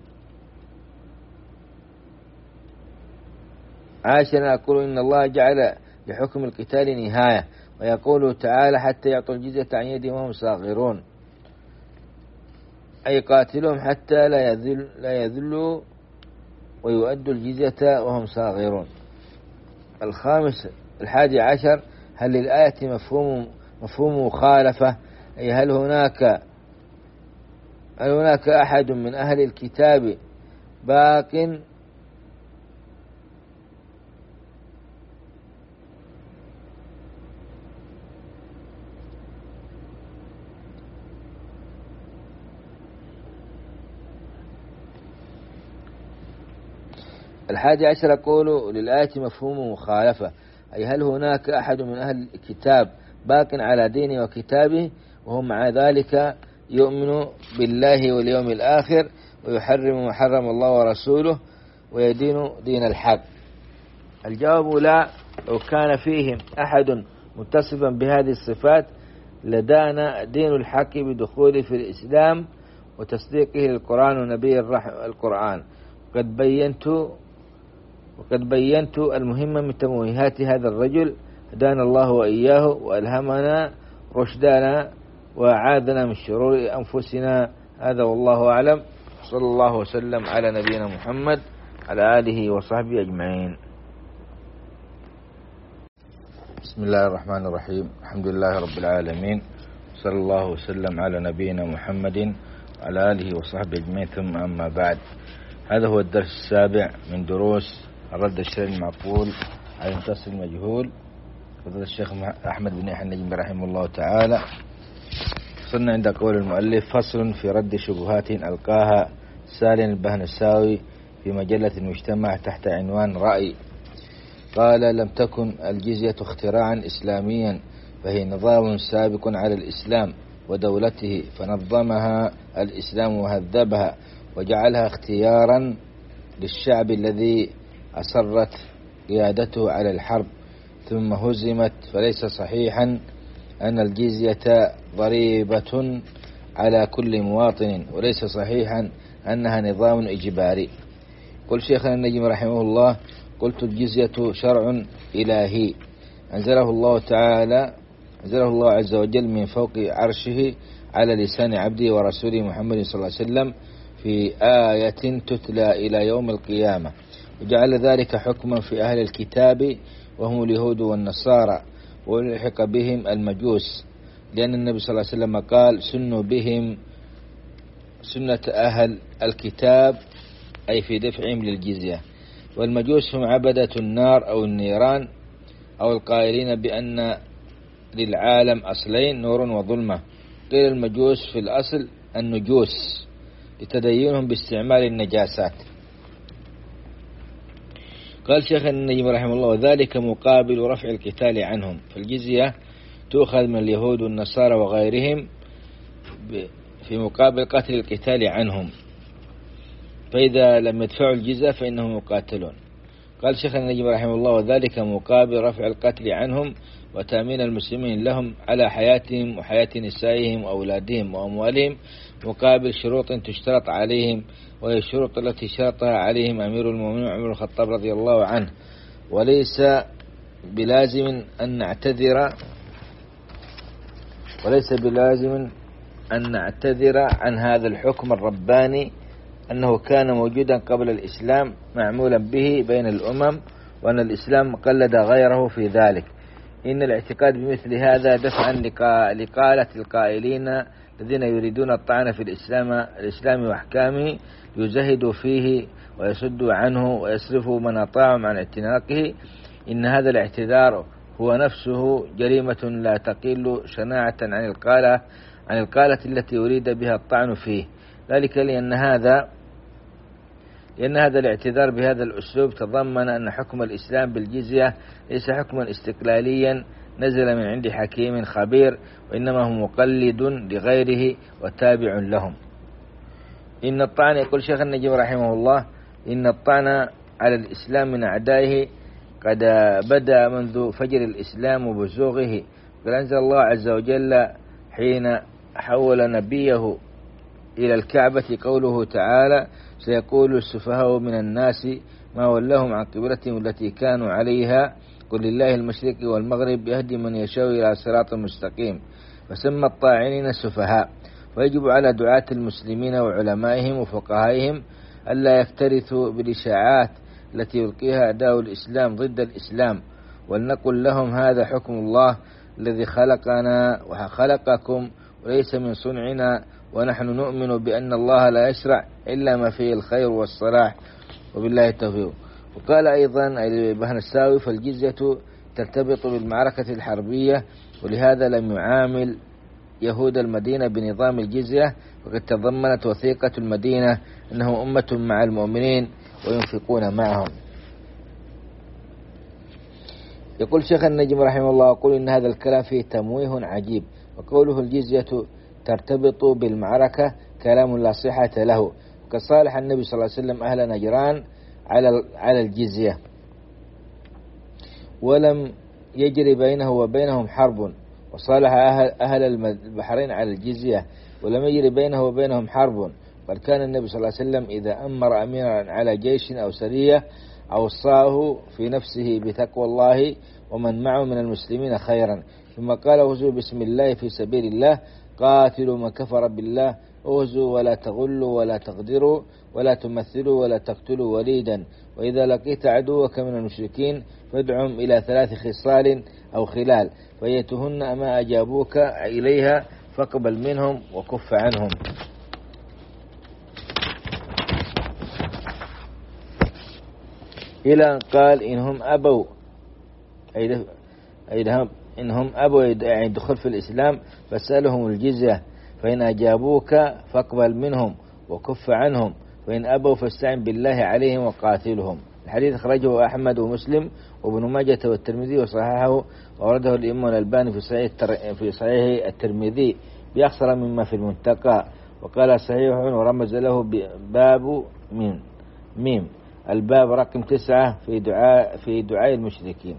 عشان أقول إن الله جعل لحكم القتال نهاية، ويقول تعالى حتى يعطوا الجزية عن يد وهم صاغرون، أي قاتلهم حتى لا يذل لا يذلوا ويؤدوا الجزية وهم صاغرون. الخامس الحادي عشر هل للآية مفهوم مفهوم مخالفة، أي هل هناك هل هناك أحد من أهل الكتاب باق الحادي عشر يقول للآية مفهوم مخالفة، أي هل هناك أحد من أهل الكتاب باق على دينه وكتابه وهم مع ذلك يؤمن بالله واليوم الآخر ويحرم ما حرم الله ورسوله ويدين دين الحق؟ الجواب لا. لو كان فيهم أحد متصفا بهذه الصفات لدان دين الحق بدخوله في الإسلام وتصديقه للقرآن ونبي القرآن. قد بينت وقد بينت المهم من تمويهات هذا الرجل، هدانا الله وإياه وألهمنا رشدنا وأعاذنا من شرور أنفسنا. هذا والله أعلم. صلى الله وسلم على نبينا محمد على آله وصحبه أجمعين. بسم الله الرحمن الرحيم. الحمد لله رب العالمين، صلى الله وسلم على نبينا محمد على آله وصحبه أجمعين. ثم أما بعد، هذا هو الدرس السابع من دروس الرد الشرعي المعقول على المتصل المجهول، فضل الشيخ أحمد بن يحيى النجمي رحمه الله تعالى. وصلنا عند قول المؤلف: فصل في رد شبهات ألقاها سالم البهنساوي في مجلة المجتمع تحت عنوان رأي. قال: لم تكن الجزية اختراعا إسلاميا، فهي نظام سابق على الإسلام ودولته، فنظمها الإسلام وهذبها وجعلها اختيارا للشعب الذي أصرت قيادته على الحرب ثم هزمت. فليس صحيحا أن الجزية ضريبة على كل مواطن، وليس صحيحا أنها نظام إجباري. قل شيخنا النجمي رحمه الله: قلت الجزية شرع إلهي أنزله الله تعالى أنزله الله عز وجل من فوق عرشه على لسان عبده ورسوله محمد صلى الله عليه وسلم في آية تتلى إلى يوم القيامة، وجعل ذلك حكما في أهل الكتاب وهم اليهود والنصارى، ولحق بهم المجوس، لأن النبي صلى الله عليه وسلم قال: سنوا بهم سنة أهل الكتاب، أي في دفعهم للجزية. والمجوس هم عبدة النار أو النيران، أو القائلين بأن للعالم أصلين، نور وظلمة. قيل المجوس في الأصل النجوس لتدينهم باستعمال النجاسات. قال شيخ النجمي رحمه الله: وذلك مقابل رفع القتال عنهم، فالجزية تؤخذ من اليهود والنصارى وغيرهم في مقابل قتل القتال عنهم، فإذا لم يدفعوا الجزية فإنهم يقاتلون. قال شيخ النجمي رحمه الله: وذلك مقابل رفع القتل عنهم وتأمين المسلمين لهم على حياتهم وحياة نسائهم وأولادهم وأموالهم، مقابل شروط تشترط عليهم، وهي الشروط التي شرطها عليهم أمير المؤمنين عمر الخطاب رضي الله عنه. وليس بلازم أن نعتذر وليس بلازم أن نعتذر عن هذا الحكم الرباني أنه كان موجودا قبل الإسلام معمولا به بين الأمم، وأن الإسلام قلد غيره في ذلك. إن الاعتقاد بمثل هذا دفعا لقالة القائلين الذين يريدون الطعن في الإسلام الإسلام وأحكامه يزهدوا فيه ويصدوا عنه ويصرفوا من أطاعهم عن اعتناقه، إن هذا الاعتذار هو نفسه جريمة لا تقل شناعة عن القالة عن القالة التي يريد بها الطعن فيه، ذلك لأن هذا لأن هذا الاعتذار بهذا الأسلوب تضمن أن حكم الإسلام بالجزية ليس حكما استقلاليا نزل من عند حكيم خبير، وإنما هو مقلد لغيره وتابع لهم. إن الطعن، يقول شيخ النجم رحمه الله، إن الطعن على الإسلام من أعدائه قد بدأ منذ فجر الإسلام وبزوغه. قال أنزل الله عز وجل حين حول نبيه إلى الكعبة قوله تعالى: سيقول السفهاء من الناس ما ولاهم عن قبلتهم التي كانوا عليها قل لله المشرق والمغرب يهدي من يشاء إلى صراط مستقيم. فسمى الطاعنين السفهاء. ويجب على دعاة المسلمين وعلمائهم وفقهائهم ألا يفترثوا بالإشاعات التي يلقيها أعداء الإسلام ضد الإسلام، ولنقل لهم: هذا حكم الله الذي خلقنا وخلقكم وليس من صنعنا، ونحن نؤمن بأن الله لا يشرع إلا ما فيه الخير والصلاح، وبالله التوفيق. وقال أيضا البهنساوي: فالجزية ترتبط بالمعركة الحربية، ولهذا لم يعامل يهود المدينة بنظام الجزية، وقد تضمنت وثيقة المدينة أنهم أمة مع المؤمنين وينفقون معهم. يقول شيخ النجم رحمه الله: أقول إن هذا الكلام فيه تمويه عجيب، وقوله الجزية ترتبط بالمعركة كلام لا صحة له، وقد صالح النبي صلى الله عليه وسلم أهل نجران على على الجزية، ولم يجري بينه وبينهم حرب، وصالح أهل, أهل البحرين على الجزية ولم يجري بينه وبينهم حرب. بل كان النبي صلى الله عليه وسلم إذا أمر أميرا على جيش أو سرية أوصاه في نفسه بتقوى الله ومن معه من المسلمين خيرا، ثم قال: وهزوا بسم الله في سبيل الله، قاتلوا من كفر بالله، وهزوا ولا تغلوا ولا تغدروا ولا تمثلوا ولا تقتلوا وليدا، وإذا لقيت عدوك من المشركين فادعهم إلى ثلاث خصال أو خلال، فيتهن ما أجابوك إليها فاقبل منهم وكف عنهم. إلى أن قال: إنهم أبوا إنهم أبوا يعني الدخول في الإسلام فاسألهم الجزية، فإن أجابوك فاقبل منهم وكف عنهم، وإن أبوا فاستعن بالله عليهم وقاتلهم. الحديث أخرجه أحمد ومسلم وابن ماجة والترمذي وصححه، وورده الإمام الألباني في صحيح في صحيح الترمذي بأكثر مما في المنتقى، وقال صحيح ورمز له باب من ميم الباب رقم تسعة في دعاء في دعاء المشركين.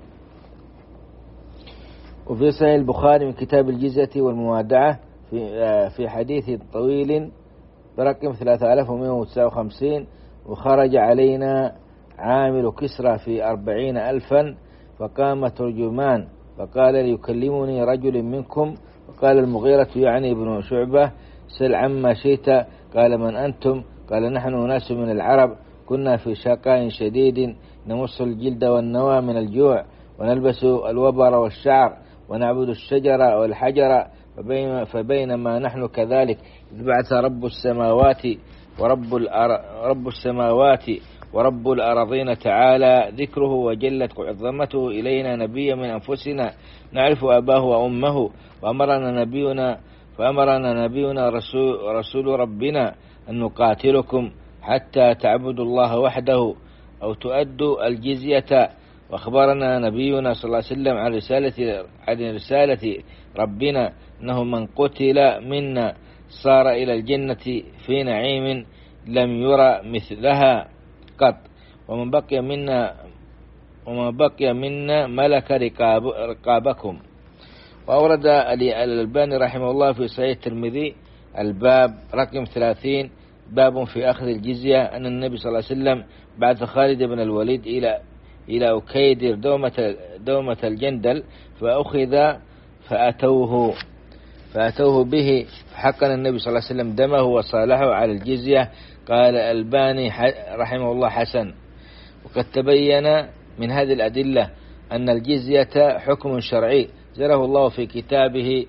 وفي صحيح البخاري من كتاب الجزية والموادعة في في حديث طويل برقم ثلاثة آلاف ومئة وتسعة وخمسين: وخرج علينا عامل كسرى في أربعين ألفا، فقام ترجمان فقال: ليكلمني رجل منكم، وقال المغيرة يعني ابن شعبة: سل عما شئت. قال: من أنتم؟ قال: نحن ناس من العرب، كنا في شقاء شديد نمص الجلد والنوى من الجوع، ونلبس الوبر والشعر، ونعبد الشجر والحجر، فبينما نحن كذلك إذ بعث رب السماوات ورب رب السماوات ورب الأرضين تعالى ذكره وجلت عظمته إلينا نبيا من أنفسنا نعرف أباه وأمه، وأمرنا نبينا فأمرنا نبينا رسول, رسول ربنا أن نقاتلكم حتى تعبدوا الله وحده أو تؤدوا الجزية. وأخبرنا نبينا صلى الله عليه وسلم عن رسالة عن رسالة ربنا أنه من قتل منا صار إلى الجنة في نعيم لم يرى مثلها قط، ومن بقي منا ومن بقي منا ملك رقاب رقابكم. وأورد الألباني رحمه الله في صحيح الترمذي الباب رقم ثلاثين باب في أخذ الجزية أن النبي صلى الله عليه وسلم بعث خالد بن الوليد إلى إلى أكيدر دومة دومة الجندل، فأخذ فأتوه فأتوه به، فحقن النبي صلى الله عليه وسلم دمه وصالحه على الجزية، قال الألباني رحمه الله حسن. وقد تبين من هذه الأدلة أن الجزية حكم شرعي زره الله في كتابه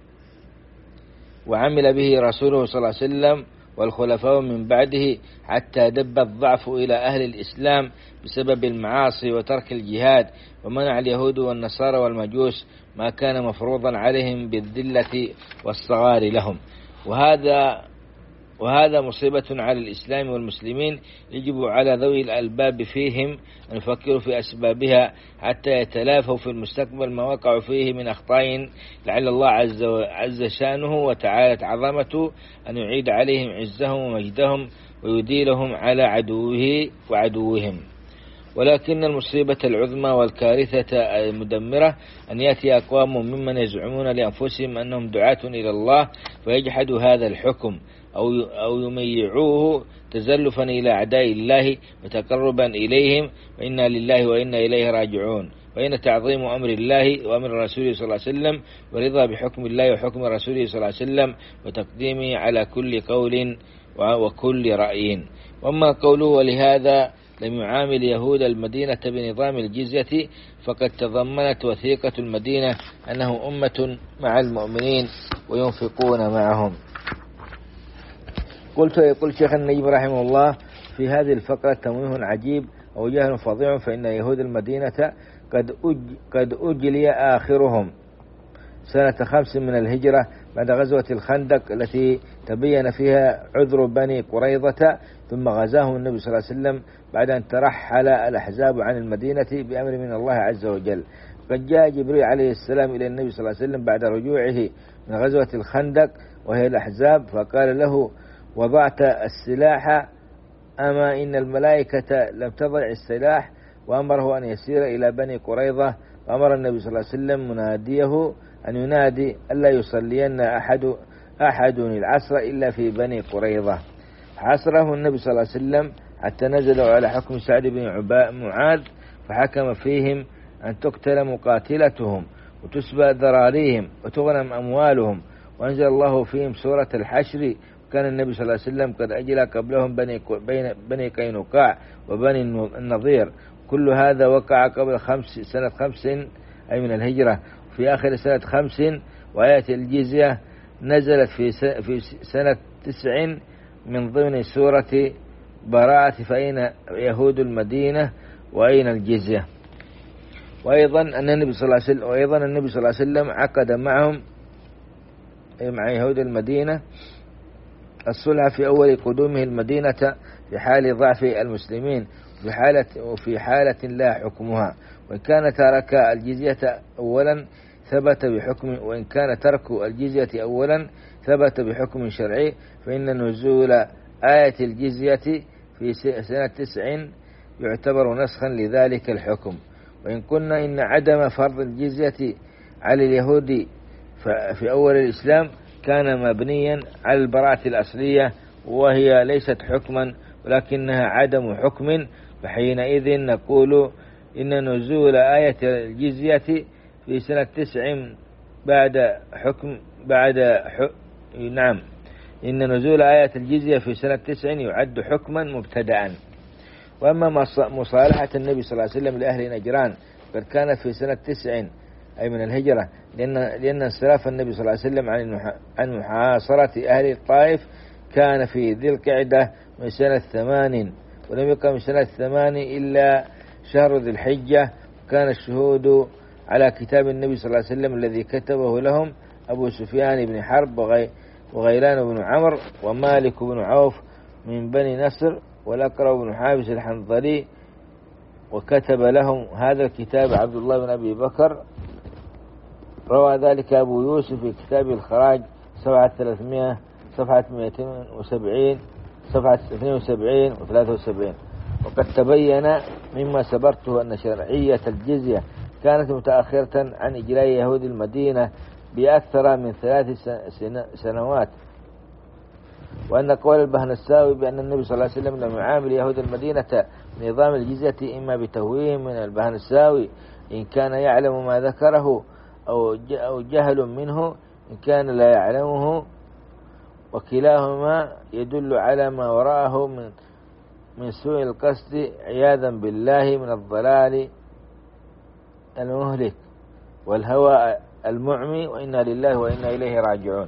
وعمل به رسوله صلى الله عليه وسلم والخلفاء من بعده، حتى دب الضعف إلى أهل الإسلام بسبب المعاصي وترك الجهاد، ومنع اليهود والنصارى والمجوس ما كان مفروضا عليهم بالذلة والصغار لهم. وهذا وهذا مصيبة على الإسلام والمسلمين، يجب على ذوي الألباب فيهم أن يفكروا في أسبابها حتى يتلافوا في المستقبل ما وقعوا فيه من أخطاء، لعل الله عز, عز شانه وتعالت عظمته أن يعيد عليهم عزهم ومجدهم ويديلهم على عدوه وعدوهم. ولكن المصيبة العظمى والكارثة المدمرة أن يأتي أقوام ممن يزعمون لأنفسهم أنهم دعاة إلى الله فيجحدوا هذا الحكم أو أو يميعوه تزلفا إلى أعداء الله وتقربا إليهم، وإنا لله وإنا إليه راجعون. وإن تعظيم أمر الله وأمر رسوله صلى الله عليه وسلم ورضا بحكم الله وحكم رسوله صلى الله عليه وسلم وتقديمه على كل قول وكل رأي. وأما قوله ولهذا لم يعامل يهود المدينة بنظام الجزية، فقد تضمنت وثيقة المدينة أنهم أمة مع المؤمنين وينفقون معهم. قلت يقول شيخ النجم رحمه الله في هذه الفقرة تنويه عجيب أو جهل فظيع، فإن يهود المدينة قد أج قد أجلي آخرهم سنة خمس من الهجرة بعد غزوة الخندق التي تبين فيها عذر بني قريظة، ثم غزاهم النبي صلى الله عليه وسلم بعد أن ترحل الأحزاب عن المدينة بأمر من الله عز وجل. قد جاء جبريل عليه السلام إلى النبي صلى الله عليه وسلم بعد رجوعه من غزوة الخندق وهي الأحزاب، فقال له وضعت السلاح؟ أما إن الملائكة لم تضع السلاح، وأمره أن يسير إلى بني قريظة، وأمر النبي صلى الله عليه وسلم مناديه أن ينادي ألا يصلين أحد أحد العصر إلا في بني قريظة. حاصره النبي صلى الله عليه وسلم حتى نزلوا على حكم سعد بن معاذ، فحكم فيهم أن تقتل مقاتلتهم وتسبى ذراريهم وتغنم أموالهم، وأنزل الله فيهم سورة الحشر. كان النبي صلى الله عليه وسلم قد أجلى قبلهم بني بني قينقاع وبني النضير. كل هذا وقع قبل خمس سنة خمس أي من الهجرة، في آخر سنة خمس. وآية الجزية نزلت في في سنة تسع من ضمن سورة براءة، فأين يهود المدينة وأين الجزية. وأيضا أن النبي صلى الله عليه وسلم وأيضا النبي صلى الله عليه وسلم عقد معهم مع يهود المدينة الصلح في أول قدومه المدينة في حال ضعف المسلمين في حالة وفي حالة لا حكمها، وإن كان ترك الجزية أولا ثبت بحكم وإن كان ترك الجزية أولا ثبت بحكم شرعي، فإن نزول آية الجزية في سنة تسع يعتبر نسخا لذلك الحكم. وإن كنا إن عدم فرض الجزية على اليهود في أول الإسلام كان مبنيا على البراءة الأصلية، وهي ليست حكما ولكنها عدم حكم، فحينئذ نقول إن نزول آية الجزية في سنة تسع بعد حكم بعد ح... نعم إن نزول آية الجزية في سنة تسع يعد حكما مبتدأ. وأما مصالحة النبي صلى الله عليه وسلم لأهل نجران قد كانت في سنة تسع أي من الهجرة، لأن لأن انصراف النبي صلى الله عليه وسلم عن عن محاصرة أهل الطائف كان في ذي القعدة من سنة ثمان، ولم يقم من سنة ثمان إلا شهر ذي الحجة. كان الشهود على كتاب النبي صلى الله عليه وسلم الذي كتبه لهم أبو سفيان بن حرب وغيلان بن عمرو ومالك بن عوف من بني نصر والأقرع بن حابس الحنظلي، وكتب لهم هذا الكتاب عبد الله بن أبي بكر. روى ذلك أبو يوسف في كتاب الخراج صفحة ثلاثمائة صفحة مئتين وسبعين صفحة اثنين وسبعين وثلاثة وسبعين. وقد تبين مما سبرته أن شرعية الجزية كانت متأخرة عن إجراء يهود المدينة بأكثر من ثلاث سنوات، وأن قول البهنساوي بأن النبي صلى الله عليه وسلم لم يعامل يهود المدينة بنظام الجزية إما بتهويه من البهنساوي إن كان يعلم ما ذكره أو جهل منه إن كان لا يعلمه، وكلاهما يدل على ما وراءه من من سوء القصد عياذا بالله من الضلال المهلك والهوى المعمي، وإنا لله وإنا إليه راجعون.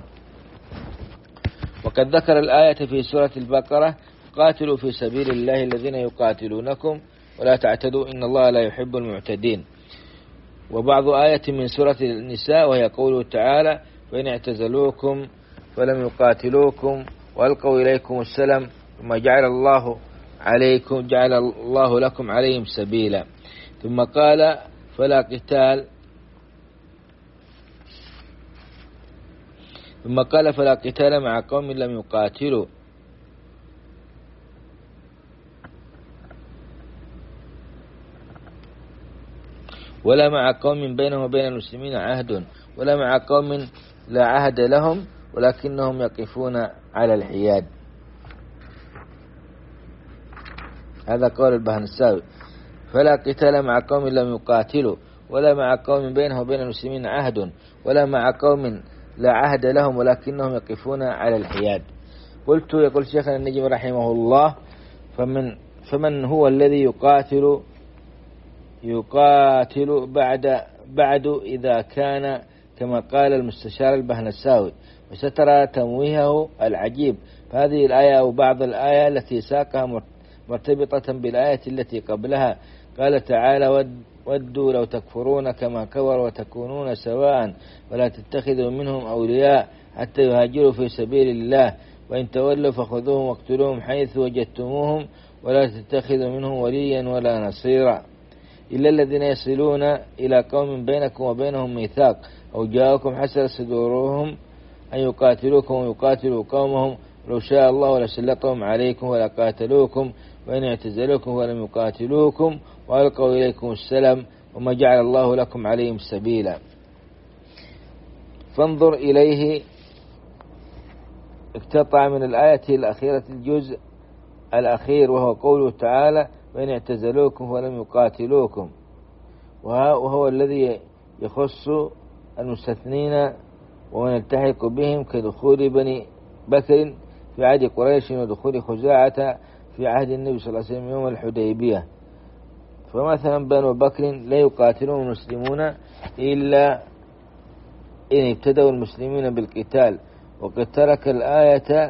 وقد ذكر الآية في سورة البقرة: قاتلوا في سبيل الله الذين يقاتلونكم ولا تعتدوا إن الله لا يحب المعتدين. وبعض آية من سورة النساء وهي قوله تعالى: فإن اعتزلوكم فلم يقاتلوكم وألقوا إليكم السلام ثم جعل الله عليكم جعل الله لكم عليهم سبيلا. ثم قال: فلا قتال ثم قال فلا قتال مع قوم لم يقاتلوا ولا مع قوم بينهم وبين المسلمين عهد ولا مع قوم لا عهد لهم ولكنهم يقفون على الحياد. هذا قول البهنساوي: فلا قتال مع قوم لم يقاتلوا ولا مع قوم بينهم وبين المسلمين عهد ولا مع قوم لا عهد لهم ولكنهم يقفون على الحياد. قلت يقول شيخنا النجم رحمه الله: فمن فمن هو الذي يقاتل يقاتل بعد بعد إذا كان كما قال المستشار البهنساوي. وسترى تمويهه العجيب فهذه الآية أو بعض الآية التي ساقها مرتبطة بالآية التي قبلها. قال تعالى: ودوا لو تكفرون كما كفروا وتكونون سواء ولا تتخذوا منهم أولياء حتى يهاجروا في سبيل الله وإن تولوا فخذوهم واقتلوهم حيث وجدتموهم ولا تتخذوا منهم وليا ولا نصيرا إلا الذين يصلون إلى قوم بينكم وبينهم ميثاق أو جاءكم حسر صدورهم أن يقاتلوكم ويقاتلوا قومهم لو شاء الله لسلطهم عليكم ولا قاتلوكم وإن اعتزلوكم ولم يقاتلوكم وألقوا إليكم السلام وما جعل الله لكم عليهم سبيلا. فانظر إليه اقتطع من الآية الأخيرة الجزء الأخير وهو قوله تعالى: وإن اعتزلوكم ولم يقاتلوكم، وهو الذي يخص المستثنين ومن يلتحق بهم كدخول بني بكر في عهد قريش ودخول خزاعة في عهد النبي صلى الله عليه وسلم يوم الحديبية. فمثلا بنو بكر لا يقاتلون المسلمون إلا إن ابتدوا المسلمين بالقتال، وقد ترك الآية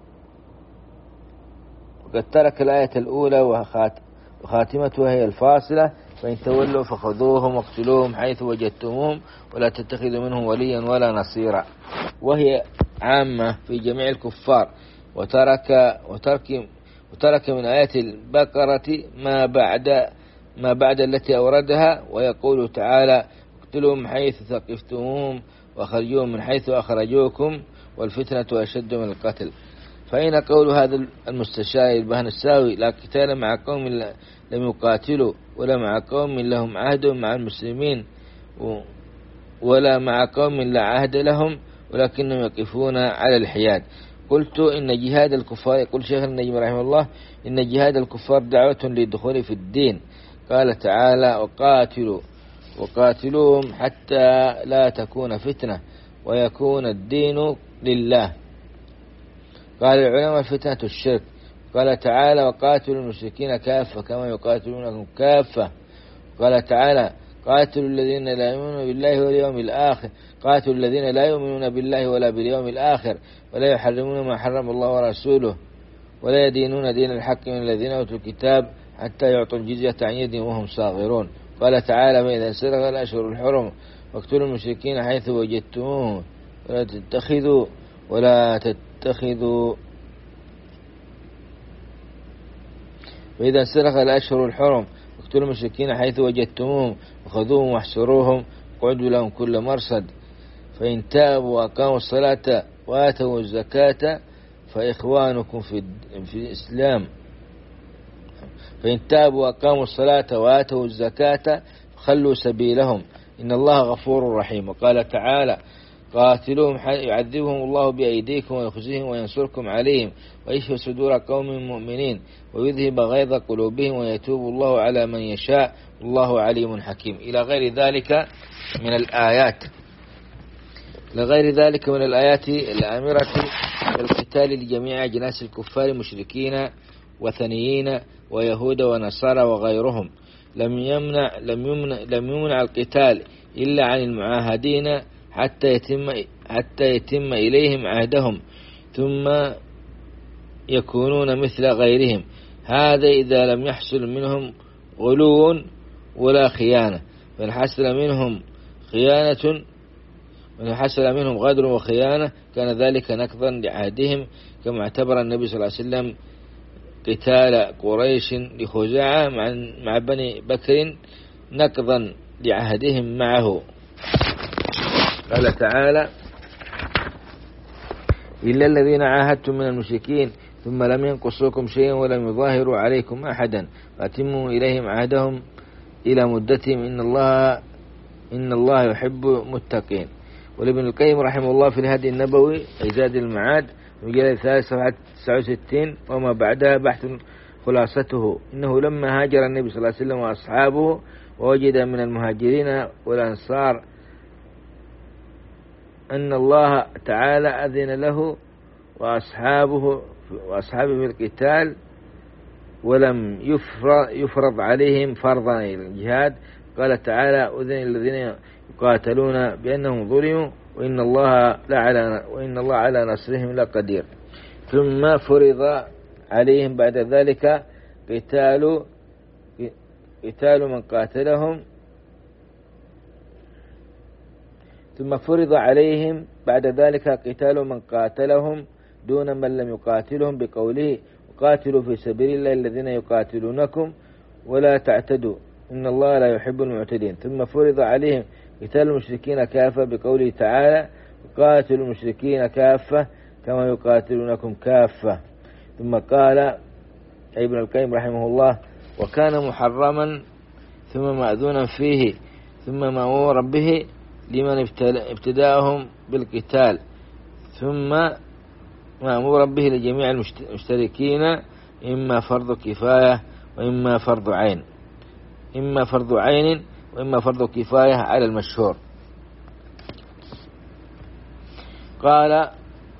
وقد ترك الآية الأولى وخاتمتها هي الفاصلة: فإن تولوا فخذوهم واقتلوهم حيث وجدتموهم ولا تتخذوا منهم وليا ولا نصيرا، وهي عامة في جميع الكفار. وترك وترك وترك من آيات البقرة ما بعد ما بعد التي أوردها، ويقول تعالى: اقتلوهم حيث ثقفتموهم وأخرجوهم من حيث أخرجوكم والفتنة أشد من القتل. فأين قول هذا المستشار البهنساوي: لا قتال مع قوم لم يقاتلوا ولا مع قوم لهم عهد مع المسلمين ولا مع قوم لا عهد لهم ولكنهم يقفون على الحياد؟ قلت إن جهاد الكفار، يقول شيخ النجم رحمه الله: إن جهاد الكفار دعوة للدخول في الدين. قال تعالى: وقاتلوا وقاتلوهم حتى لا تكون فتنة ويكون الدين لله. قال العلماء: الفتنة الشرك. قال تعالى: وقاتلوا المشركين كافة كما يقاتلونكم كافة. قال تعالى: قاتلوا الذين لا يؤمنون بالله واليوم الآخر قاتلوا الذين لا يؤمنون بالله ولا باليوم الآخر ولا يحرمون ما حرم الله ورسوله ولا يدينون دين الحق من الذين أوتوا الكتاب حتى يعطوا الجزية عن يد وهم صاغرون. قال تعالى: فإذا انسلخ الأشهر الحرم واقتلوا المشركين حيث وجدتموهم ولا تتخذوا ولا تتخذوا فإذا انسلخ الأشهر الحرم واقتلوا المشركين حيث وجدتموهم وخذوهم واحصروهم واقعدوا لهم كل مرصد فإن تابوا وأقاموا الصلاة وآتوا الزكاة فإخوانكم في في الإسلام فإن تابوا وأقاموا الصلاة وآتوا الزكاة فخلوا سبيلهم إن الله غفور رحيم. وقال تعالى: قاتلوهم يعذبهم الله بأيديكم ويخزيهم وينصركم عليهم ويشفي صدور قوم مؤمنين ويذهب غيظ قلوبهم ويتوب الله على من يشاء والله عليم حكيم، إلى غير ذلك من الآيات لغير ذلك من الآيات الآمرة والقتال لجميع أجناس الكفار مشركين وثنيين ويهود ونصارى وغيرهم. لم يمنع لم يمنع لم يمنع القتال إلا عن المعاهدين حتى يتم حتى يتم إليهم عهدهم ثم يكونون مثل غيرهم. هذا إذا لم يحصل منهم غلو ولا خيانة. فإن حصل منهم خيانة وإن حصل منهم غدر وخيانة كان ذلك نقضا لعهدهم، كما اعتبر النبي صلى الله عليه وسلم قتال قريش لخزاعة مع بني بكر نقضا لعهدهم معه. قال تعالى: إلا الذين عاهدتم من المشركين ثم لم ينقصوكم شيئا ولم يظاهروا عليكم أحدا فأتموا إليهم عهدهم إلى مدتهم إن الله إن الله يحب متقين. ولابن القيم رحمه الله في الهدي النبوي أي زاد المعاد مجلد الثالث صفحة تسعة وستين وما بعدها بحث خلاصته: إنه لما هاجر النبي صلى الله عليه وسلم وأصحابه ووجد من المهاجرين والأنصار أن الله تعالى أذن له وأصحابه وأصحابه في القتال ولم يفرض عليهم فرضا الجهاد، قال تعالى: أذن الذين يقاتلون بأنهم ظلموا وإن الله لا على وإن الله على نصرهم لقدير. ثم فرض عليهم بعد ذلك قتال قتال من قاتلهم ثم فرض عليهم بعد ذلك قتال من قاتلهم دون من لم يقاتلهم بقوله: وقاتلوا في سبيل الله الذين يقاتلونكم ولا تعتدوا إن الله لا يحب المعتدين. ثم فرض عليهم قتال المشركين كافة بقوله تعالى: وقاتلوا المشركين كافة كما يقاتلونكم كافة. ثم قال ابن القيم رحمه الله: وكان محرما ثم مأذونا فيه ثم مأمورا به لمن ابتداءهم بالقتال ثم مأمورا به لجميع المشتركين، إما فرض كفاية وإما فرض عين إما فرض عين وإما فرض كفاية على المشهور. قال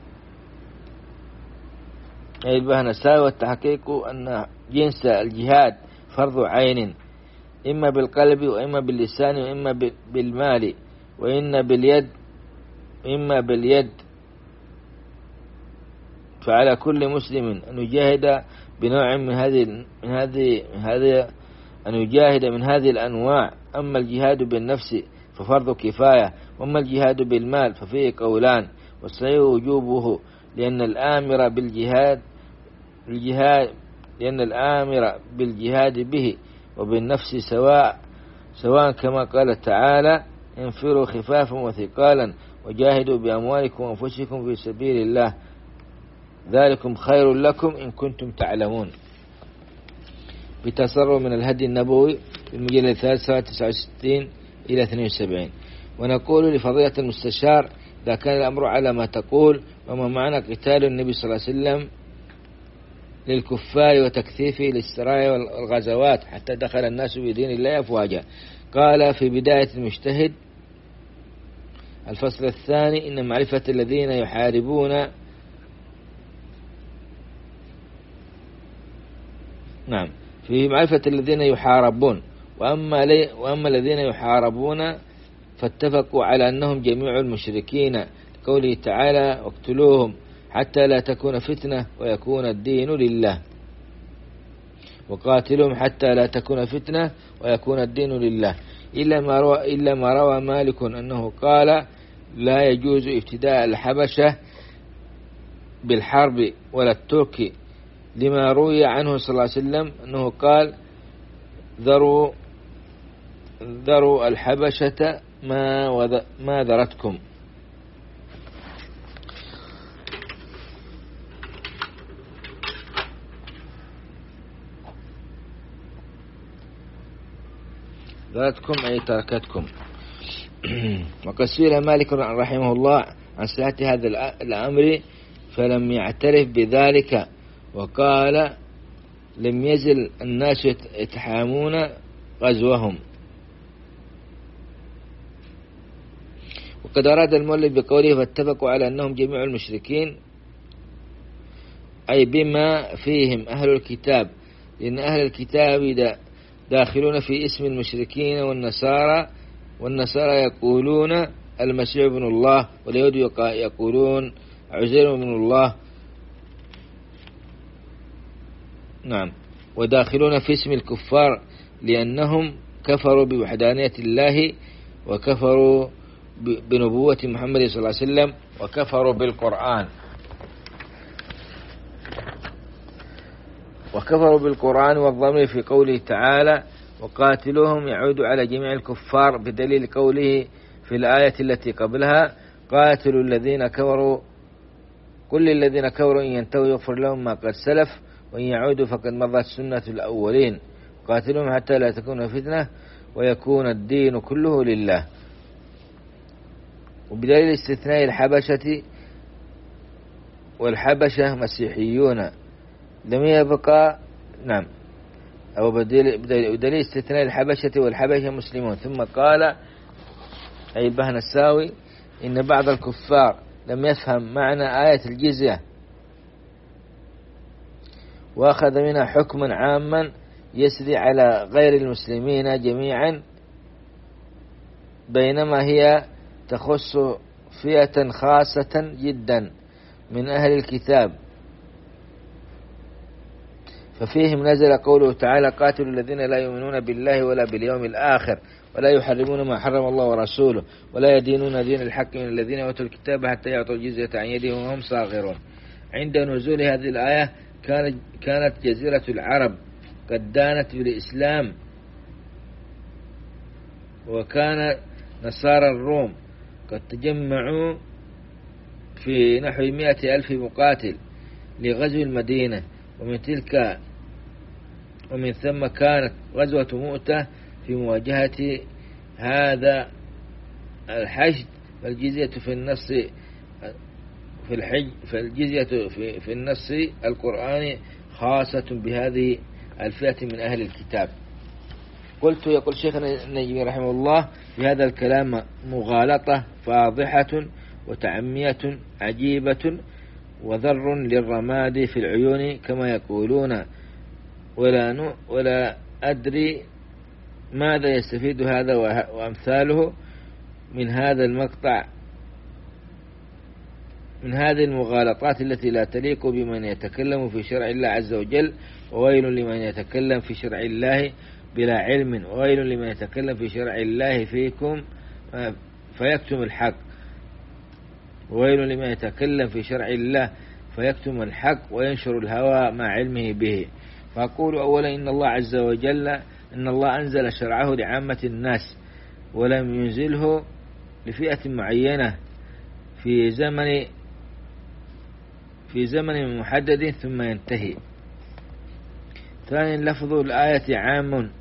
البهنسائي: والتحقيق أن جنس الجهاد فرض عين إما بالقلب وإما باللسان وإما بالمال وإن باليد إما باليد فعلى كل مسلم أن يجاهد بنوع من هذه من هذه من هذه أن يجاهد من هذه الأنواع. أما الجهاد بالنفس ففرض كفاية، وأما الجهاد بالمال ففيه قولان، والصحيح وجوبه لأن الآمر بالجهاد الجهاد لأن الآمر بالجهاد به وبالنفس سواء سواء كما قال تعالى: انفروا خفافا وثقالا وجاهدوا بأموالكم وأنفسكم في سبيل الله ذلكم خير لكم إن كنتم تعلمون. بتصرف من الهدي النبوي في المجلد الثالث صفحة تسعة وستين إلى اثنين وسبعين. ونقول لفضيلة المستشار: إذا كان الأمر على ما تقول وما معنى قتال النبي صلى الله عليه وسلم للكفار وتكثيفه للسرايا والغزوات حتى دخل الناس بدين الله أفواجا. قال في بداية المجتهد الفصل الثاني: إن معرفة الذين يحاربون نعم في معرفة الذين يحاربون وأما, لي وأما الذين يحاربون فاتفقوا على أنهم جميع المشركين قوله تعالى: واقتلوهم حتى لا تكون فتنة ويكون الدين لله، وقاتلهم حتى لا تكون فتنة ويكون الدين لله. إلا ما روى, إلا ما روى مالك أنه قال: لا يجوز ابتداء الحبشة بالحرب ولا الترك، لما روي عنه صلى الله عليه وسلم أنه قال: ذروا ذروا الحبشة ما ما ذرتكم. ذرتكم أي تركتكم. وقد سئل مالك رحمه الله عن صحة هذا الأمر فلم يعترف بذلك، وقال: لم يزل الناس يتحامون غزوهم. وقد أراد المؤلف بقوله: فاتفقوا على أنهم جميع المشركين أي بما فيهم أهل الكتاب، لأن أهل الكتاب داخلون في اسم المشركين والنصارى، والنصارى يقولون المسيح ابن الله، واليهود يقولون عزير ابن الله. نعم، وداخلون في اسم الكفار لأنهم كفروا بوحدانية الله، وكفروا بنبوة محمد صلى الله عليه وسلم، وكفروا بالقرآن وكفروا بالقرآن والضمير في قوله تعالى وقاتلوهم يعود على جميع الكفار، بدليل قوله في الآية التي قبلها قاتلوا الذين كفروا كل الذين كفروا إن ينتهوا يغفر لهم ما قد سلف وإن يعودوا فقد مضت سنة الأولين، قاتلوهم حتى لا تكون فتنة ويكون الدين كله لله. وبدليل استثناء الحبشة، والحبشة مسيحيون لم يبقى، نعم، أو بدليل استثناء الحبشة والحبشة مسلمون. ثم قال أي بهن الساوي إن بعض الكفار لم يفهم معنى آية الجزية وأخذ منها حكما عاما يسري على غير المسلمين جميعا، بينما هي تخص فئة خاصة جدا من أهل الكتاب. ففيهم نزل قوله تعالى قاتلوا الذين لا يؤمنون بالله ولا باليوم الآخر ولا يحرمون ما حرم الله ورسوله ولا يدينون دين الحق من الذين أوتوا الكتاب حتى يعطوا الجزية عن يدهم وهم صاغرون. عند نزول هذه الآية كانت جزيرة العرب قد دانت بالإسلام، وكان نصارى الروم قد تجمعوا في نحو مئة ألف مقاتل لغزو المدينة، ومن تلك ومن ثم كانت غزوة مؤتة في مواجهة هذا الحشد. فالجزية في النص في الحج فالجزية في, في النص القرآني خاصة بهذه الفئة من أهل الكتاب. قلت يقول شيخنا النجمي رحمه الله في هذا الكلام مغالطة فاضحة وتعمية عجيبة وذر للرماد في العيون كما يقولون، ولا ولا أدري ماذا يستفيد هذا وأمثاله من هذا المقطع من هذه المغالطات التي لا تليق بمن يتكلم في شرع الله عز وجل. وويل لمن يتكلم في شرع الله بلا علم، وويل لمن يتكلم في شرع الله فيكم فيكتم الحق، وويل لمن يتكلم في شرع الله فيكتم الحق وينشر الهوى مع علمه به. فأقول أولا إن الله عز وجل إن الله أنزل شرعه لعامة الناس، ولم ينزله لفئة معينة في زمن في زمن محدد ثم ينتهي. ثانيا لفظ الآية عام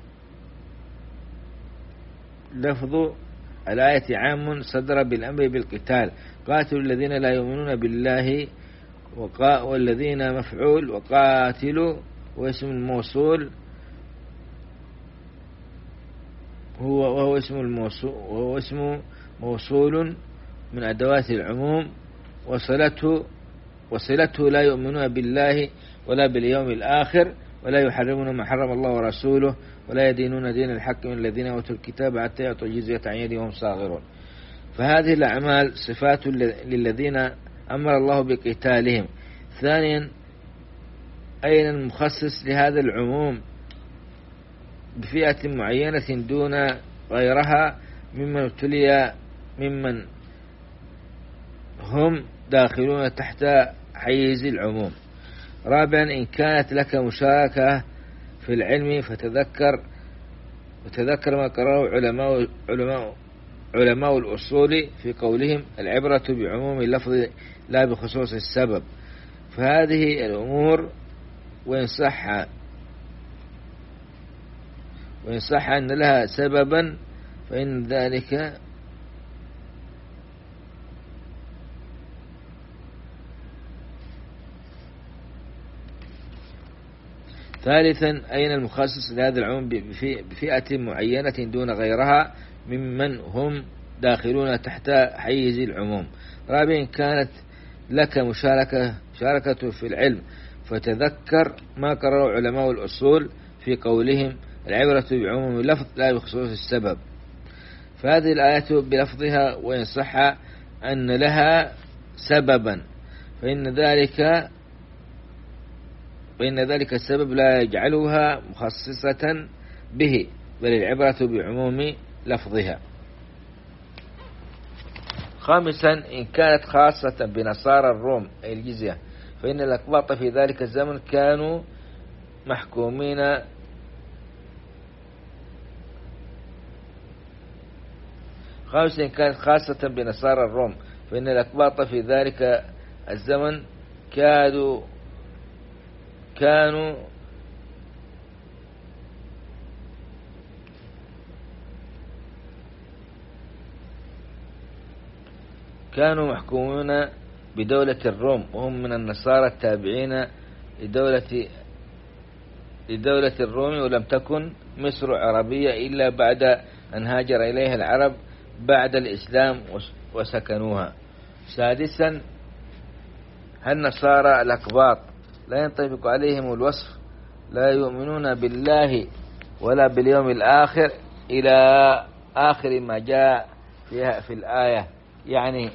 لفظ الآية عام صدر بالأمر بالقتال، قاتلوا الذين لا يؤمنون بالله، والذين مفعول، وقاتلوا واسم الموصول هو وهو اسم الموصول وهو اسم موصول من أدوات العموم، وصلته وصلته لا يؤمنون بالله ولا باليوم الآخر ولا يحرمون ما حرم الله ورسوله ولا يدينون دين الحق من الذين أوتوا الكتاب حتى يعطوا الجزية عن يدهم وهم صاغرون. فهذه الأعمال صفات للذين أمر الله بقتالهم. ثانيا أين المخصص لهذا العموم بفئة معينة دون غيرها ممن ابتلي ممن هم داخلون تحت حيز العموم. رابعا إن كانت لك مشاركة في العلم فتذكر وتذكر ما قرأه علماء علماء علماء الأصول في قولهم العبرة بعموم اللفظ لا بخصوص السبب. فهذه الأمور وإن صح وإن صح أن لها سببا فإن ذلك ثالثا أين المخصص لهذا العموم بفئة معينة دون غيرها ممن هم داخلون تحت حيز العموم. رابعا كانت لك مشاركة مشاركة في العلم، فتذكر ما قرره علماء الأصول في قولهم العبرة بعموم اللفظ لا بخصوص السبب. فهذه الآية بلفظها وإن صح أن لها سببا فإن ذلك فإن ذلك السبب لا يجعلها مخصصة به، بل العبرة بعموم لفظها. خامسا، إن كانت خاصة بنصارى الروم أي الجزية فإن الأقباط في ذلك الزمن كانوا محكومين خامسا إن كانت خاصة بنصارى الروم فإن الأقباط في ذلك الزمن كانوا كانوا كانوا محكومون بدولة الروم، وهم من النصارى التابعين لدولة لدولة الروم، ولم تكن مصر عربية إلا بعد أن هاجر إليها العرب بعد الإسلام وسكنوها. سادسا، هل نصارى الأقباط لا ينطبق عليهم الوصف لا يؤمنون بالله ولا باليوم الآخر إلى آخر ما جاء فيها في الآية؟ يعني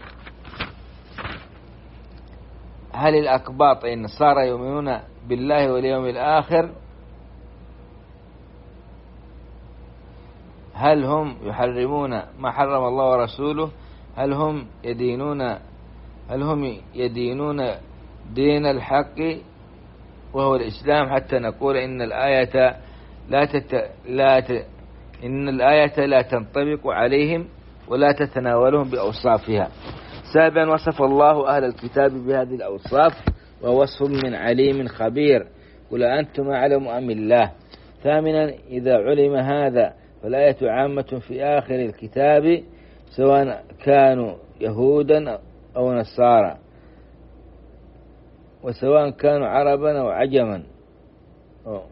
هل الأقباط أي النصارى يؤمنون بالله واليوم الآخر؟ هل هم يحرمون ما حرم الله ورسوله؟ هل هم يدينون هل هم يدينون دين الحق وهو الإسلام، حتى نقول إن الآية لا تت... لا ت... إن الآية لا تنطبق عليهم ولا تتناولهم بأوصافها. سابعا، وصف الله أهل الكتاب بهذه الأوصاف وهو وصف من عليم خبير، قل أنتم أعلم أم الله. ثامنا، إذا علم هذا فالآية عامة في آخر الكتاب سواء كانوا يهودا أو نصارى، وسواء كانوا عربا أو عجما. أوه.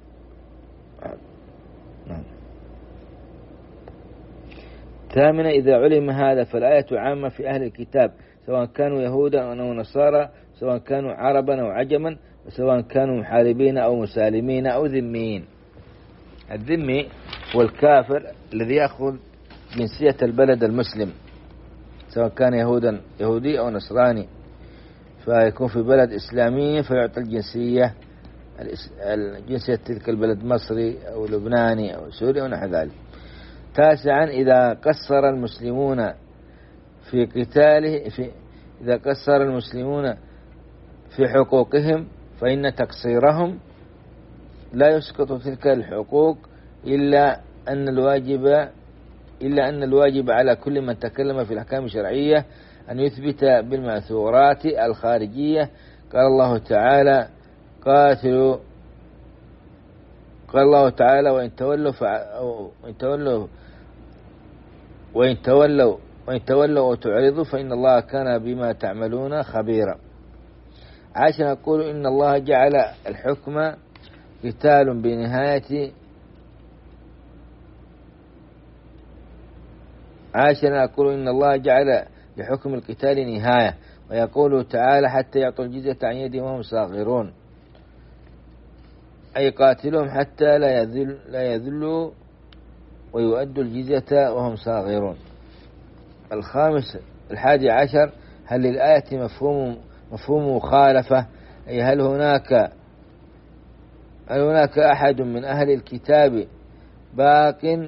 ثامنا، إذا علم هذا فالآية عامة في أهل الكتاب سواء كانوا يهودا أو نصارى، سواء كانوا عربا أو عجما، وسواء كانوا محاربين أو مسالمين أو ذميين. الذمي هو الكافر الذي يأخذ جنسية البلد المسلم، سواء كان يهودا يهودي أو نصراني، فيكون في بلد إسلامي فيعطى الجنسية الجنسية تلك البلد مصري أو لبناني أو سوري ونحو ذلك. تاسعا، إذا قصر المسلمون في قتاله في إذا قصر المسلمون في حقوقهم فإن تقصيرهم لا يسقط تلك الحقوق إلا أن الواجب إلا أن الواجب على كل من تكلم في الأحكام الشرعية أن يثبت بالمأثورات الخارجية. قال الله تعالى قاتلوا قال الله تعالى وإن تولوا وإن تولوا وإن تولوا وإن تولوا وتعرضوا فإن الله كان بما تعملون خبيرا. عشان نقول إن الله جعل الحكم قتال بنهاية عشان أقول إن الله جعل لحكم القتال نهاية، ويقول تعالى حتى يعطوا الجزية عن يدهم وهم صاغرون، أي قاتلهم حتى لا يذل لا يذلوا ويؤدوا الجزية وهم صاغرون. الخامس الحادي عشر، هل للآية مفهوم مفهوم مخالفة، أي هل هناك هل هناك أحد من أهل الكتاب باق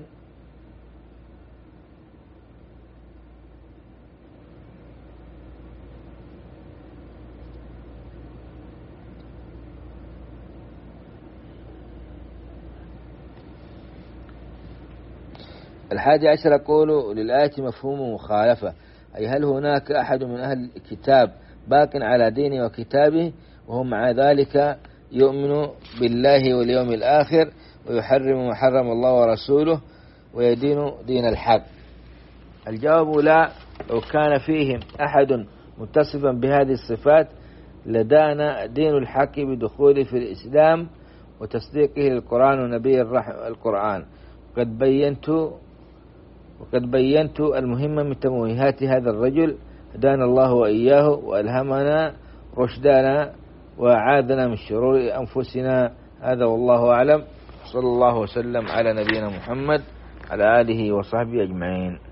الحادي عشر يقول للآية مفهوم مخالفة، أي هل هناك أحد من أهل الكتاب باق على دينه وكتابه وهم مع ذلك يؤمن بالله واليوم الآخر ويحرم ما حرم الله ورسوله ويدين دين الحق؟ الجواب لا. لو كان فيهم أحد متصفا بهذه الصفات لدان دين الحق بدخوله في الإسلام وتصديقه للقرآن ونبي القرآن. وقد بينت وقد بينت المهم من تمويهات هذا الرجل هدانا الله وإياه وألهمنا رشدنا وأعاذنا من شرور أنفسنا. هذا والله أعلم. صلى الله وسلم على نبينا محمد على آله وصحبه أجمعين.